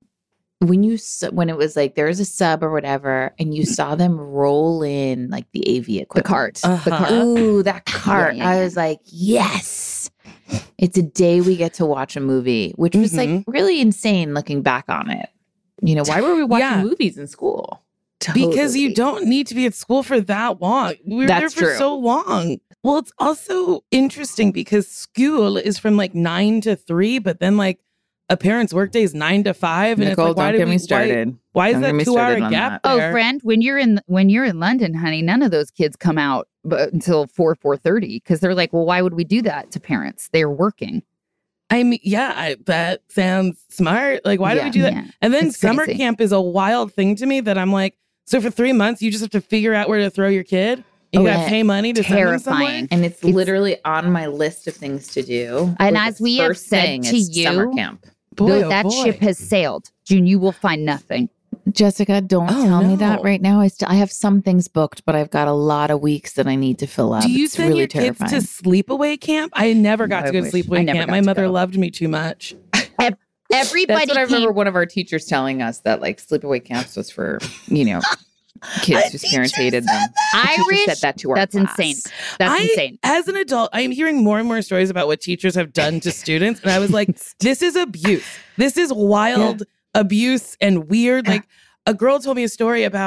when you s- when it was like there was a sub or whatever, and you saw them roll in like the A V The equipment. cart. The Uh-huh. cart. Ooh, that cart! yeah, I yeah. was like, yes, it's a day we get to watch a movie, which was like Mhm. really insane looking back on it. You know, why were we watching Yeah. movies in school? Because you Totally. don't need to be at school for that long. We were That's there for true. so long. Well, it's also interesting because school is from like nine to three, but then like a parent's workday is nine to five. And Nicole, it's like, why don't did get we, me started. Why, why is Don't get that me two hour started on gap Oh, there? friend, when you're in when you're in London, honey, none of those kids come out but until four four thirty because they're like, well, why would we do that to parents? They're working. I mean, yeah, I, that sounds smart. Like, why do Yeah, we do that? yeah. And then It's summer crazy. camp is a wild thing to me that I'm like, so for three months, you just have to figure out where to throw your kid. You Oh, gotta yeah. pay money to send them somewhere. Terrifying. And it's, It's- literally on my list of things to do. And Like, as the we have first said thing to is summer you, camp. Boy, Th- oh that boy. ship has sailed. June, you will find nothing. Jessica, don't Oh, tell me no. that right now. I still I have some things booked, but I've got a lot of weeks that I need to fill up. Do you it's send really your terrifying. kids to sleepaway camp? I never got I to go wish. to I sleepaway never camp. got My to mother go. loved me too much. Everybody That's what I remember came. one of our teachers telling us, that like sleepaway camps was for, you know, kids A whose teacher parents hated them. Irish. Teacher said that to our That's class. insane. That's I, insane. As an adult, I am hearing more and more stories about what teachers have done to students. And I was like, this is abuse. This is wild abuse and weird. Like a girl told me a story about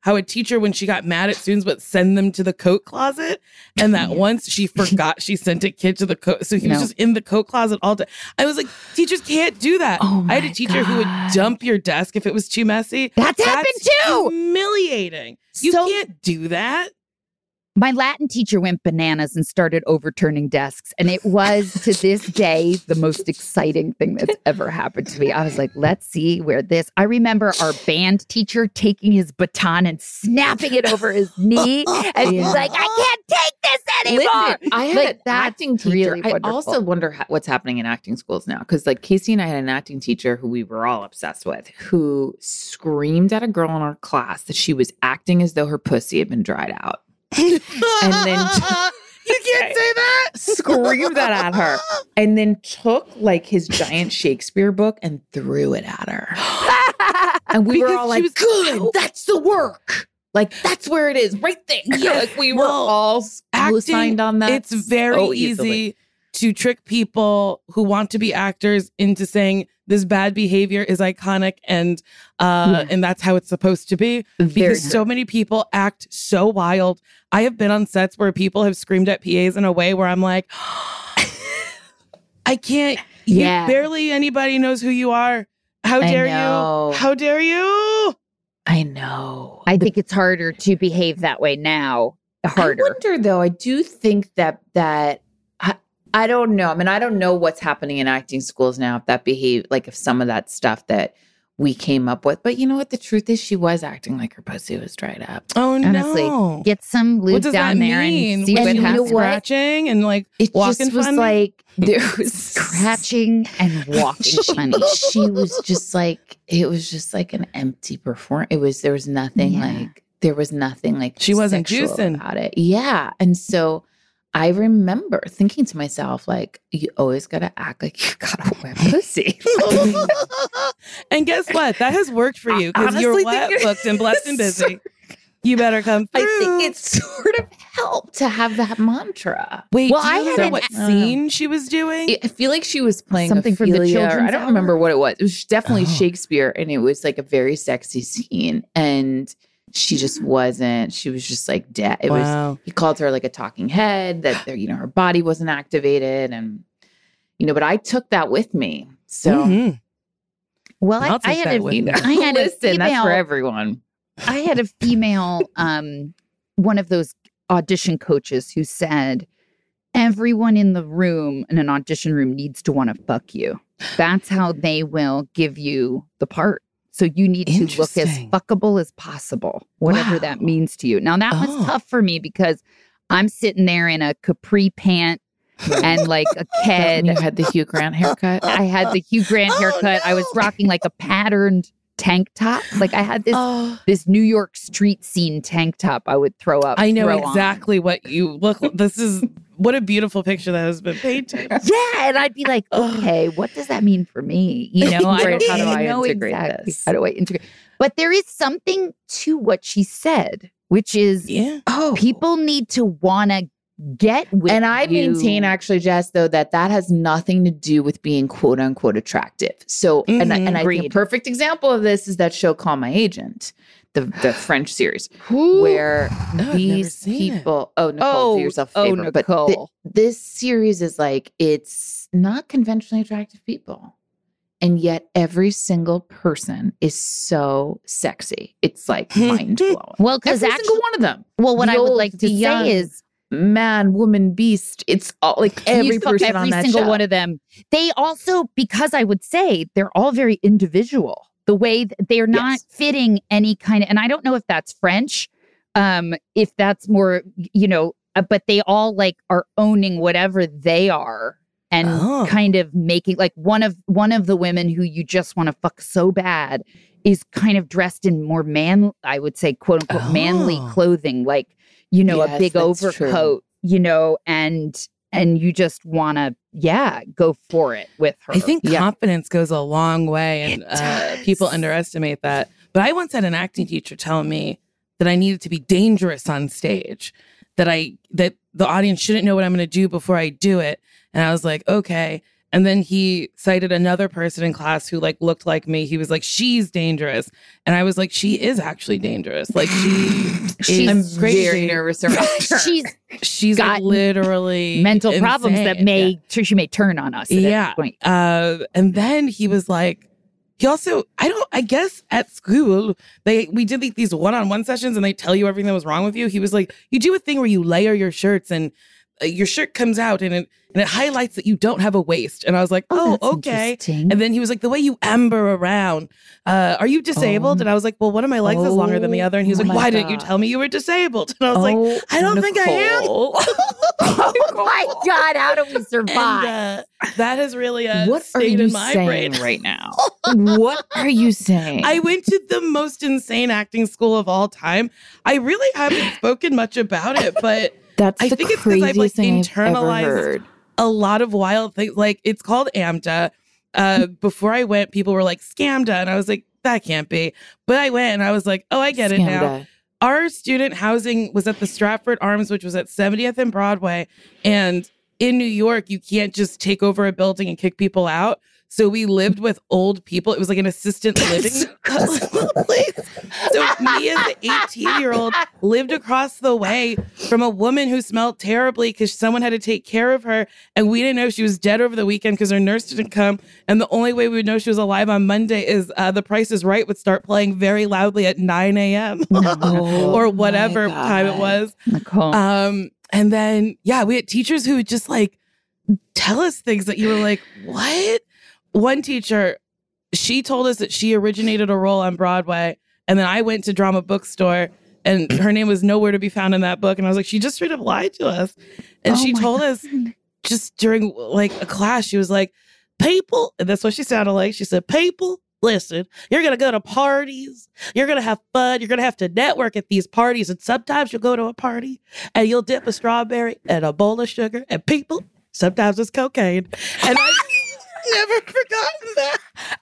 how a teacher, when she got mad at students, would send them to the coat closet. And that once she forgot she sent a kid to the coat. So he was No. just in the coat closet all day. I was like, teachers can't do that. Oh I had my a teacher who would God. dump your desk if it was too messy. That's happened too. Humiliating. You So- can't do that. My Latin teacher went bananas and started overturning desks. And it was, to this day, the most exciting thing that's ever happened to me. I was like, let's see where this. I remember our band teacher taking his baton and snapping it over his knee. And he's like, I can't take this anymore. Listen, I had Like, an that's acting teacher. really I wonderful. also wonder how, what's happening in acting schools now. Because like Casey and I had an acting teacher who we were all obsessed with, who screamed at a girl in our class that she was acting as though her pussy had been dried out. and then- you can't say that. Screamed that at her. And then took like his giant Shakespeare book and threw it at her. And we Because were all she like, was- good, that's the work. Like, that's where it is, right there. Yeah, Like, we were well, all acting, signed on that. It's very so easy easily. to trick people who want to be actors into saying this bad behavior is iconic and uh Yeah. and that's how it's supposed to be, Very because true. so many people act so wild. I have been on sets where people have screamed at P As in a way where I'm like, I can't. You Yeah. barely anybody knows who you are. How I dare know. you? How dare you? I know. I think it's harder to behave that way now. Harder. I wonder though. I do think that that I, I don't know. I mean, I don't know what's happening in acting schools now. If that behave like if some of that stuff that we came up with, but you know what? The truth is, she was acting like her pussy was dried up. Oh Honestly, no! Get some What lube does down that there mean? and see When what you know happens. what? Scratching and like It walking just was funny? like there was Scratching and walking funny. She was just like it was just like an empty performance. It was there was nothing Yeah. like there was nothing like She wasn't sexual juicing. about it. Yeah, and so I remember thinking to myself, like, you always got to act like you got a wet pussy. And guess what? That has worked for you because you're honestly wet, think it- booked, and blessed and busy. You better come through. I think it sort of helped to have that mantra. Wait, Well, do you I had remember an- what I don't know. scene she was doing? I feel like she was playing Something from the Ophelia, or children's I don't hour? remember what it was. It was definitely Oh. Shakespeare, and it was like a very sexy scene. And she just wasn't. She was just like dead. It was. Wow. He called her like a talking head. That there, you know, her body wasn't activated, and you know. But I took that with me. So Mhm. Well, I, I'll I take had that a, with me. I had a listen. That's for female. everyone. I had a female, um, one of those audition coaches who said, everyone in the room, in an audition room, needs to want to fuck you. That's how they will give you the part. So you need to look as Interesting. fuckable as possible, whatever Wow. that means to you. Now, that was Oh. tough for me because I'm sitting there in a capri pant and like a And kid. you had the Hugh Grant haircut. I had the Hugh Grant Oh, haircut. I was no. rocking like a patterned tank top. Like I had this Oh, this New York street scene tank top I would throw up. I know throw on. exactly what you look. This is what a beautiful picture that has been painted. Yeah, and I'd be like, Ugh. okay, what does that mean for me? You know, I Right, don't how do I know integrate exactly this? How do I integrate? But there is something to what she said, which is Yeah. Oh, people need to want to get with And I you. maintain, actually, Jess, though, that that has nothing to do with being quote unquote attractive. So, and, I- Mhm. and I think a Agreed. perfect example of this is that show Call My Agent, the the French series, Who? where No, I've never these seen it. people. Oh, Nicole, Oh, do yourself a oh, favor. But thi- Nicole. this series is like it's not conventionally attractive people. And yet every single person is so sexy. It's like mind blowing. Well, because Every actually, single one of them. well, what The I would old, like the to young. say is Man, woman, beast. It's all like every you fuck person every on that single show. one of them. They also, because I would say they're all very individual. The way th- they're not Yes. fitting any kind of, and I don't know if that's French, um, if that's more, you know, uh, but they all like are owning whatever they are and Oh. kind of making like one of one of the women who you just want to fuck so bad is kind of dressed in more man, I would say, quote unquote, manly Oh. clothing, like, you know, a Yes, big that's true. overcoat, you know, and and you just want to, yeah, go for it with her. I think Yeah. confidence goes a long way, and It uh, does. people underestimate that. But I once had an acting teacher tell me that I needed to be dangerous on stage, that I that the audience shouldn't know what I'm going to do before I do it. And I was like, okay. And then he cited another person in class who like looked like me. He was like, she's dangerous. And I was like, she is actually dangerous. Like she She's is very crazy. nervous around her. She's She's got like, literally mental insane. problems that may she may turn on us. At Yeah. any point. Uh, and then he was like, he also, I don't, I guess at school, they we did like, these one-on-one sessions and they tell you everything that was wrong with you. He was like, you do a thing where you layer your shirts and uh, your shirt comes out and it, and it highlights that you don't have a waist. And I was like, oh, that's okay. interesting. And then he was like, the way you amber around, uh, are you disabled? Oh. And I was like, well, one of my legs is longer than the other. And he was Oh like, my why didn't you God. tell me you were disabled? And I was like, Oh, I don't think I am. Nicole. Oh my God, how do we survive? And, uh, that has really uh, What are stayed you in my saying brain. right now? What are you saying? I went to the most insane acting school of all time. I really haven't spoken much about it, but That's I the think it's 'cause I've, like, craziest thing I've ever internalized heard. a lot of wild things. Like it's called AMDA. Uh, before I went, people were like scamda, and I was like, that can't be. But I went, and I was like, oh, I get it now. Scamda. Our student housing was at the Stratford Arms, which was at seventieth and Broadway. And in New York, you can't just take over a building and kick people out. So we lived with old people. It was like an assistant living place. So me as an eighteen-year-old lived across the way from a woman who smelled terribly because someone had to take care of her. And we didn't know she was dead over the weekend because her nurse didn't come. And the only way we would know she was alive on Monday is uh, The Price is Right would start playing very loudly at nine a.m. or whatever my time it God. was. Nicole. Um, and then, yeah, we had teachers who would just like tell us things that you were like, what? One teacher, she told us that she originated a role on Broadway. And then I went to Drama Bookstore and her name was nowhere to be found in that book. And I was like, she just straight up lied to us. And Oh she my told us just during like a class, she was like, people, and that's what she sounded like. She said, people, listen, you're going to go to parties. You're going to have fun. You're going to have to network at these parties. And sometimes you'll go to a party and you'll dip a strawberry and a bowl of sugar. And people, sometimes it's cocaine. And I never forgotten that.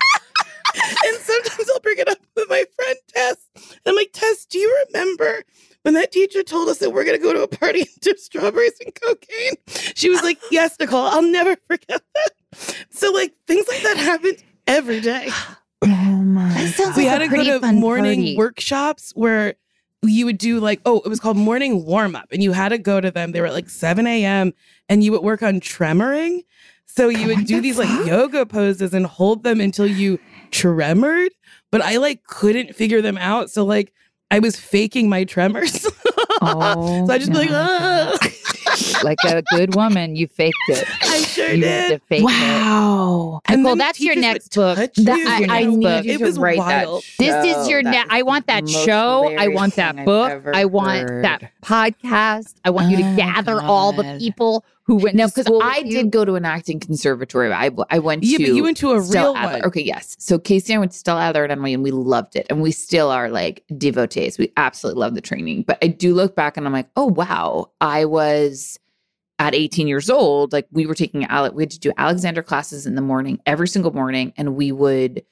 And sometimes I'll bring it up with my friend Tess. And I'm like, Tess, do you remember when that teacher told us that we're going to go to a party and dip strawberries and cocaine? She was like, yes, Nicole, I'll never forget that. So like things like that happened every day. Oh my That sounds We like had a to go pretty to fun morning party. workshops where you would do like, oh, it was called morning warm up. And you had to go to them. They were at like seven a.m. and you would work on tremoring. So you would do these like yoga poses and hold them until you tremored. But I like couldn't figure them out. So like I was faking my tremors. Oh, So I just be like, my ah. Like a good woman, you faked it. I sure You had did. to fake it. Wow. And Nicole, then that's your teachers would next book. touch That- you. I- I I need need you you It to was write wild. that. This is show. your That ne- is I want the that most show. I hilarious want thing that I've book. ever I want heard. that podcast. I want you to Oh, gather all the God. people who went No, to because school I with you. did go to an acting conservatory. I I went Yeah, to but you went to a Stella real Adler. one. Okay, yes. So Casey and I went to Stella Adler at Emily, and we loved it, and we still are like devotees. We absolutely love the training. But I do look back, and I'm like, oh wow, I was at eighteen years old. Like we were taking Ale- we had to do Alexander classes in the morning every single morning, and we would.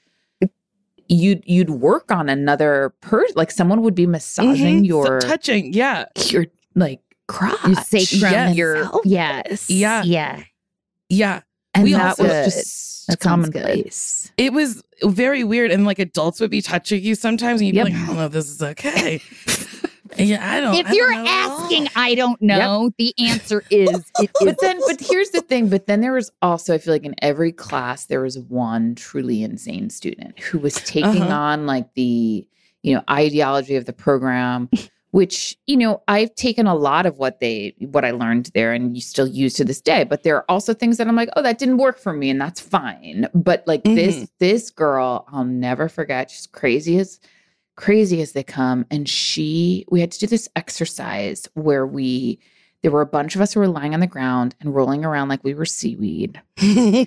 You'd you'd work on another person, like someone would be massaging Mhm. your So touching. Yeah. your like crotch, You sacrum Yes. and your yes, Yeah. yeah. Yeah. and we that also- was Good. just That sounds good. commonplace. It was very weird. And like adults would be touching you sometimes. And you'd Yep. be like, I don't know if this is okay. Yeah, I don't If I you're don't know at all. asking, I don't know. The answer is it is. But then, but here's the thing. But then there was also, I feel like in every class, there was one truly insane student who was taking Uh-huh. on like the, you know, ideology of the program, which, you know, I've taken a lot of what they, what I learned there and you still use to this day. But there are also things that I'm like, oh, that didn't work for me. And that's fine. But like this, Mhm. this girl, I'll never forget. She's crazy as, crazy as they come. And she, we had to do this exercise where we, there were a bunch of us who were lying on the ground and rolling around like we were seaweed. This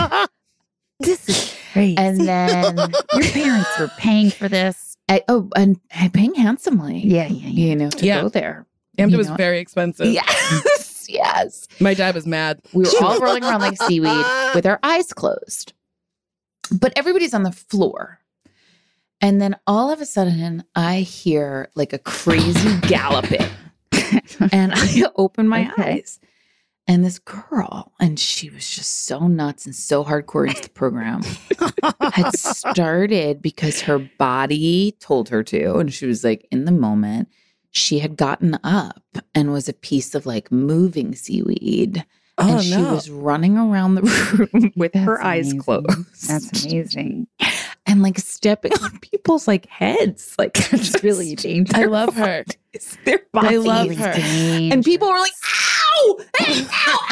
is crazy. And then, your parents were paying for this. I, oh, and paying handsomely. Yeah, yeah, yeah. You know, to Yeah. go there. AMDA You was know? very expensive. Yes, yes. My dad was mad. We were all rolling around like seaweed with our eyes closed. But everybody's on the floor. And then all of a sudden, I hear like a crazy galloping. And I open my Okay. eyes. And this girl, and she was just so nuts and so hardcore into the program, had started because her body told her to. And she was like, in the moment, she had gotten up and was a piece of like moving seaweed. Oh, and she no. was running around the room with That's her eyes amazing. closed. That's amazing. And like stepping on people's like heads. Like It's really dangerous. I love her. It's their I bodies. love her. And people were like, ow! Hey,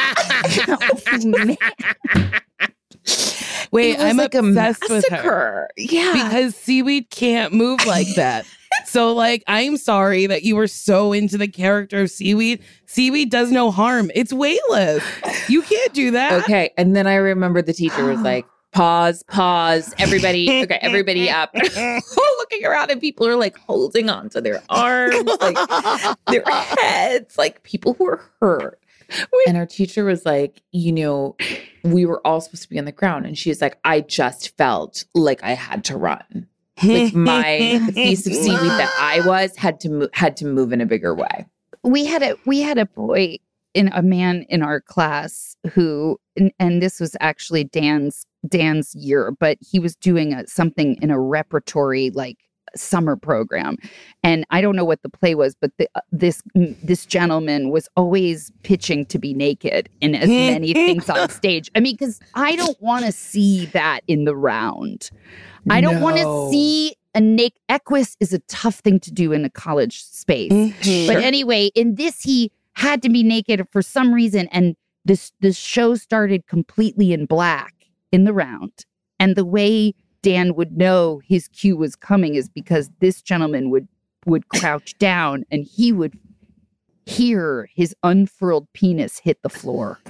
ow! Wait, It was I'm like a obsessed with her. massacre. Yeah. Because seaweed can't move like that. So, like, I'm sorry that you were so into the character of seaweed. Seaweed does no harm. It's weightless. You can't do that. Okay. And then I remember the teacher was like, pause, pause, everybody. Okay, everybody up. Looking around and people are like holding on to their arms, like their heads, like people who were hurt. And our teacher was like, you know, we were all supposed to be on the ground. And she's like, I just felt like I had to run. Like my the piece of seaweed that I was had to move had to move in a bigger way. we had a we had a boy in a man in our class who and, and this was actually Dan's Dan's year, but he was doing a, something in a repertory like summer program, and I don't know what the play was, but the, uh, this this gentleman was always pitching to be naked in as many things on stage. I mean, because I don't want to see that in the round. I don't want No. to see a naked. Equus is a tough thing to do in a college space. Mhm. But anyway, in this, he had to be naked for some reason. And this, this show started completely in black in the round. And the way Dan would know his cue was coming is because this gentleman would, would crouch down and he would hear his unfurled penis hit the floor.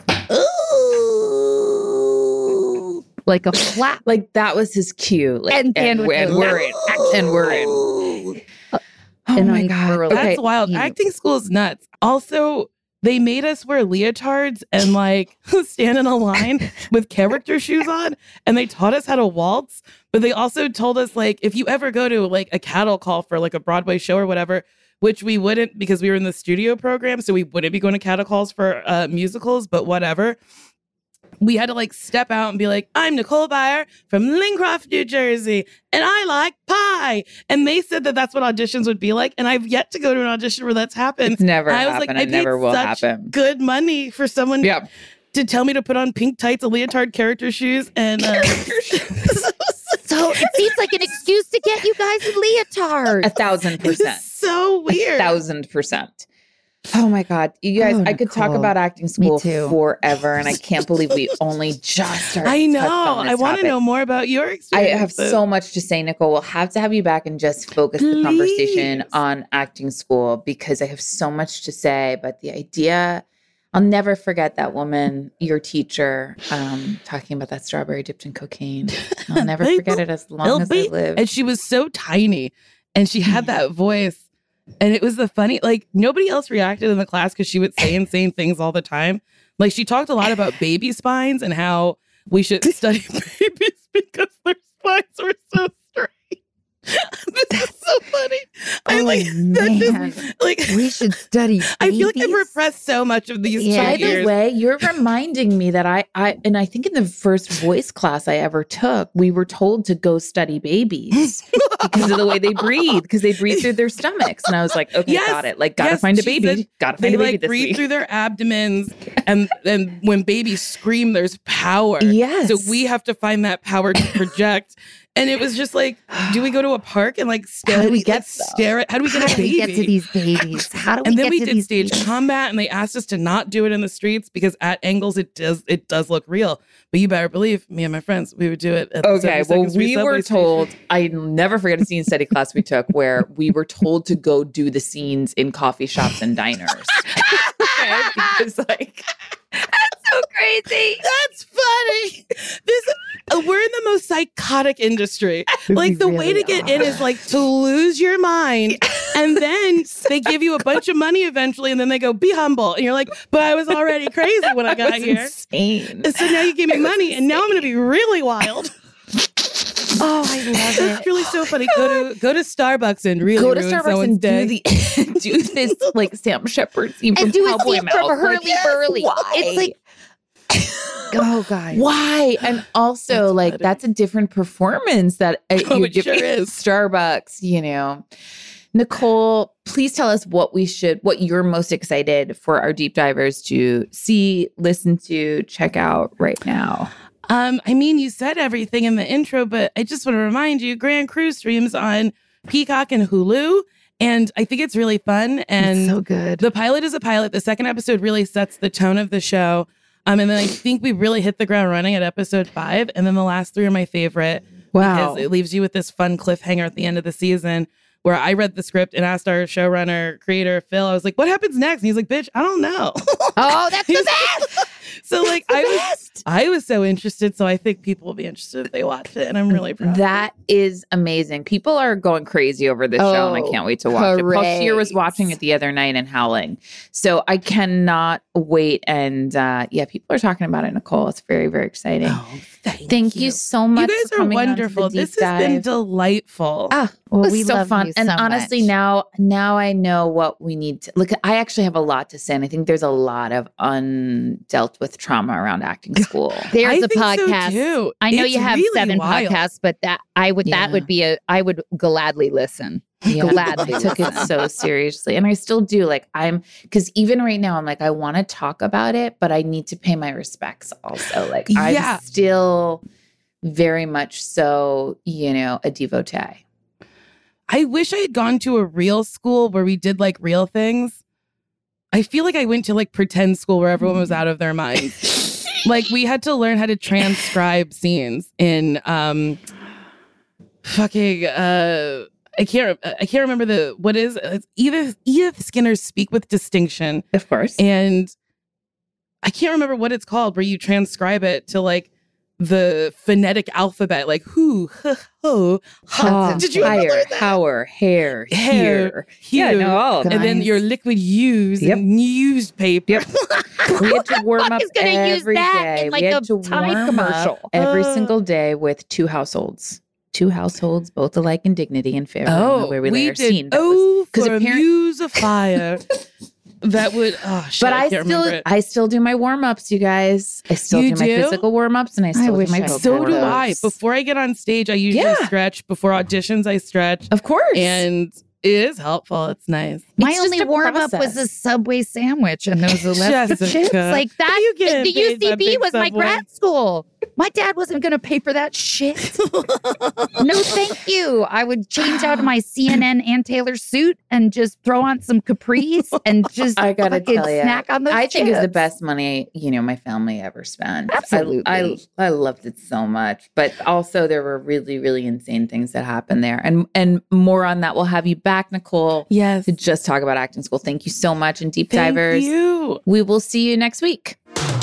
Like a flat. Like that was his cue. Like, And Dan would and go, we're in. And we're in. Oh And my I God. twirl. Okay. That's wild. you- Acting school is nuts. Also, they made us wear leotards and like stand in a line with character shoes on. And they taught us how to waltz. But they also told us like, if you ever go to like a cattle call for like a Broadway show or whatever, which we wouldn't because we were in the studio program. So we wouldn't be going to cattle calls for uh, musicals, but whatever. We had to like step out and be like, I'm Nicole Byer from Lincroft, New Jersey, and I like pie. And they said that that's what auditions would be like. And I've yet to go to an audition where that's happened. It's never I was happened. like, It I paid never will such happen. good money for someone Yeah. to tell me to put on pink tights, a leotard, character shoes, and uh, So it seems like an excuse to get you guys in leotards. A thousand it percent. was so weird. A thousand percent. Oh my God. You guys, Oh, I could talk Nicole. about acting school too. forever. And I can't believe we only just started. I to know. touch on this I want to topic. know more about your I experience. have so much to say, Nicole. We'll have to have you back and just focus the conversation Please. on acting school because I have so much to say. But the idea, I'll never forget that woman, your teacher, um, talking about that strawberry dipped in cocaine. I'll never They forget will- it as long They'll as I be- live. And she was so tiny and she had that voice. And it was the funny, like nobody else reacted in the class because she would say insane things all the time. Like she talked a lot about baby spines and how we should study babies because their spines were so straight. This is so funny. I Oh, like that just, man. like We should study. I feel like I've babies. repressed so much of these Yeah. By two years. the way, you're reminding me that I, I, and I think in the first voice class I ever took, we were told to go study babies because of the way they breathe, because they breathe through their stomachs. And I was like, okay, Yes. got it. Like, gotta Yes, find a she baby. said Gotta find They a baby like this breathe week. through their abdomens, and then when babies scream, there's power. Yes. So we have to find that power to project. And it was just like, do we go to a park and like stare? How do we like, get stare at? How do we get How a do baby? we get to these babies? How do we and then get we to did these stage babies? combat, and they asked us to not do it in the streets because at angles it does it does look real. But you better believe me and my friends, we would do it. At the Okay, well, seventy-second Street we subway were station. told, I never forget a scene study class we took where we were told to go do the scenes in coffee shops and diners. Okay, because like, So crazy. That's funny. This uh, we're in the most psychotic industry. Like the way to get in is like to lose your mind, and then they give you a bunch of money eventually, and then they go, "Be humble," and you're like, "But I was already crazy when I got was here." insane. And so now you gave me money, and now I'm going to be really wild. Oh, I love it. It's really so funny. Go to go to Starbucks and really Go to ruin Starbucks someone's and day. do the do this like Sam Shepard scene from And do a Cowboy scene Mouth. from Like, Hurly yes, Burly. why? It's like, oh, guys. Why? And also, That's like, funny. that's a different performance that uh, Oh, you it give sure me is. Starbucks, you know. Nicole, please tell us what we should, what you're most excited for our deep divers to see, listen to, check out right now. Um, I mean, you said everything in the intro, but I just want to remind you, Grand Cru streams on Peacock and Hulu, and I think it's really fun. And It's so good. the pilot is a pilot. The second episode really sets the tone of the show. Um, and then I think we really hit the ground running at episode five. And then the last three are my favorite. Wow. Because it leaves you with this fun cliffhanger at the end of the season where I read the script and asked our showrunner, creator, Phil, I was like, what happens next? And he's like, bitch, I don't know. Oh, that's the best. So like I was I was so interested. So I think people will be interested if they watch it. And I'm really proud. That is amazing. People are going crazy over this show, and I Oh, can't wait to watch it. Paul hooray. Scheer was watching it the other night and howling. So I cannot wait. And uh, yeah, people are talking about it, Nicole. It's very, very exciting. Oh, thank, Thank you. so much. You guys for are coming on to the wonderful. deep This has been dive. delightful. Ah, Well, it was we so love fun. you And so honestly, much. now now I know what we need to look. I actually have a lot to say, and I think there's a lot of undealt with trauma around acting school. There's I a think so, podcast. too. I know It's you have really seven wild. podcasts, but that I would Yeah. that would be a I would gladly listen. Yeah, Gladly I took it listen. so seriously, and I still do. Like I'm, because even right now, I'm like, I want to talk about it, but I need to pay my respects also. Like Yeah. I'm still very much so, you know, a devotee. I wish I had gone to a real school where we did like real things. I feel like I went to like pretend school where everyone was out of their minds. Like we had to learn how to transcribe scenes in um fucking uh I can't I can't remember the what is it's Edith Edith Skinner's Speak with Distinction, Of course. and I can't remember what it's called where you transcribe it to like the phonetic alphabet, like who, huh, ho, ha. That's Did you ever higher, learn that? hower, hair, Hair, here. Yeah, here. no, all of And then mine. your liquid use Yep. and newspaper. Yep. We had to warm up He's gonna use every that day. in, like, we had a to Tide warm commercial. up every Uh. single day with two households. Two households, both alike in dignity and fair. where we, lay our did. scene. That was- Oh, 'cause for apparent- muse a fire. That would. Oh shit! but I, I can't still, remember it. I still do my warm ups, you guys. I still You do my do? physical warm ups, and I still do wish my I vocal So do I. warm-ups. Before I get on stage, I usually Yeah. stretch. Before auditions, I stretch, Of course, and it is helpful. It's nice. My It's just only a warm up was process. a Subway sandwich and those Alaska Jessica, chips. Like that, you getting the paid by U C B Big was my Subway? grad school. My dad wasn't going to pay for that shit. No, thank you. I would change out of my C N N and Taylor suit and just throw on some capris and just I gotta fucking tell you, snack on those I think it's the chips. best money, you know, my family ever spent. Absolutely. I, I I loved it so much. But also there were really, really insane things that happened there. And and more on that. We'll have you back, Nicole, Yes. to just talk about acting school. Thank you so much. And Deep Thank Divers, you. we will see you next week.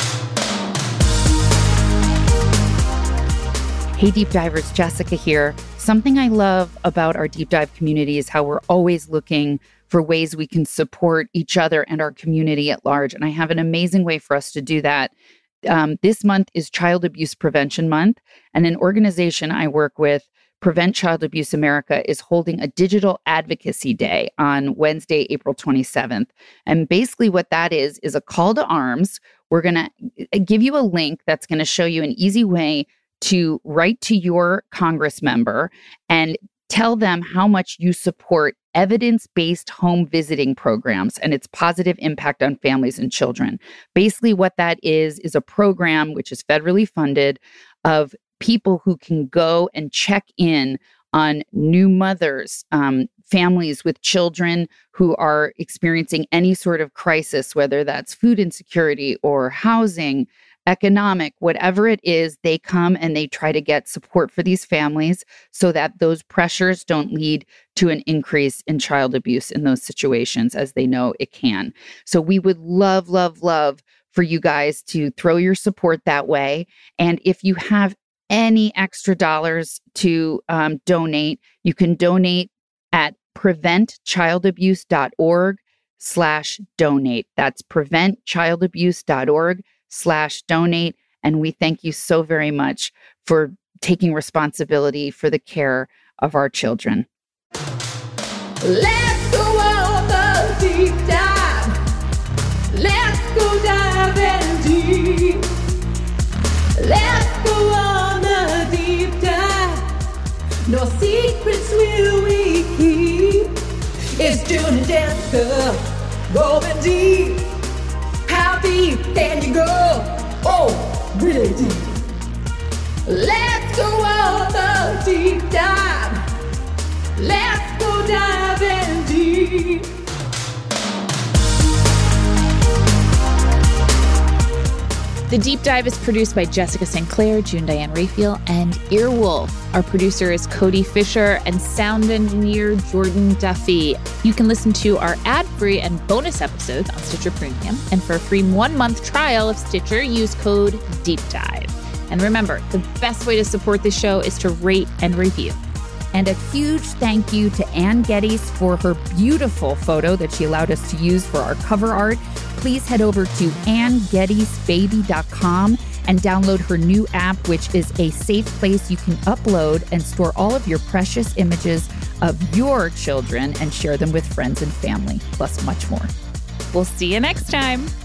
Hey, Deep Divers, Jessica here. Something I love about our Deep Dive community is how we're always looking for ways we can support each other and our community at large. And I have an amazing way for us to do that. Um, this month is Child Abuse Prevention Month, and an organization I work with, Prevent Child Abuse America, is holding a digital advocacy day on Wednesday, April twenty-seventh. And basically what that is, is a call to arms. We're going to give you a link that's going to show you an easy way to write to your Congress member and tell them how much you support evidence-based home visiting programs and its positive impact on families and children. Basically, what that is, is a program which is federally funded of people who can go and check in on new mothers, um, families with children who are experiencing any sort of crisis, whether that's food insecurity or housing, economic, whatever it is. They come and they try to get support for these families so that those pressures don't lead to an increase in child abuse in those situations, as they know it can. So we would love, love, love for you guys to throw your support that way. And if you have any extra dollars to um, donate, you can donate at preventchildabuse.org slash donate. That's preventchildabuse.org slash donate. And we thank you so very much for taking responsibility for the care of our children. Let's go on the deep dive. Let's go diving deep. Let's go on the deep dive. No secrets will we keep. It's June and Jessica going deep. How deep can you go? Oh, really deep. Let's go on the deep dive. Let's go diving deep. The Deep Dive is produced by Jessica Saint Clair, June Diane Raphael, and Earwolf. Our producer is Cody Fisher and sound engineer Jordan Duffy. You can listen to our ad-free and bonus episodes on Stitcher Premium. And for a free one-month trial of Stitcher, use code DEEPDIVE. And remember, the best way to support this show is to rate and review. And a huge thank you to Ann Geddes for her beautiful photo that she allowed us to use for our cover art. Please head over to ann geddes baby dot com and download her new app, which is a safe place you can upload and store all of your precious images of your children and share them with friends and family, plus much more. We'll see you next time.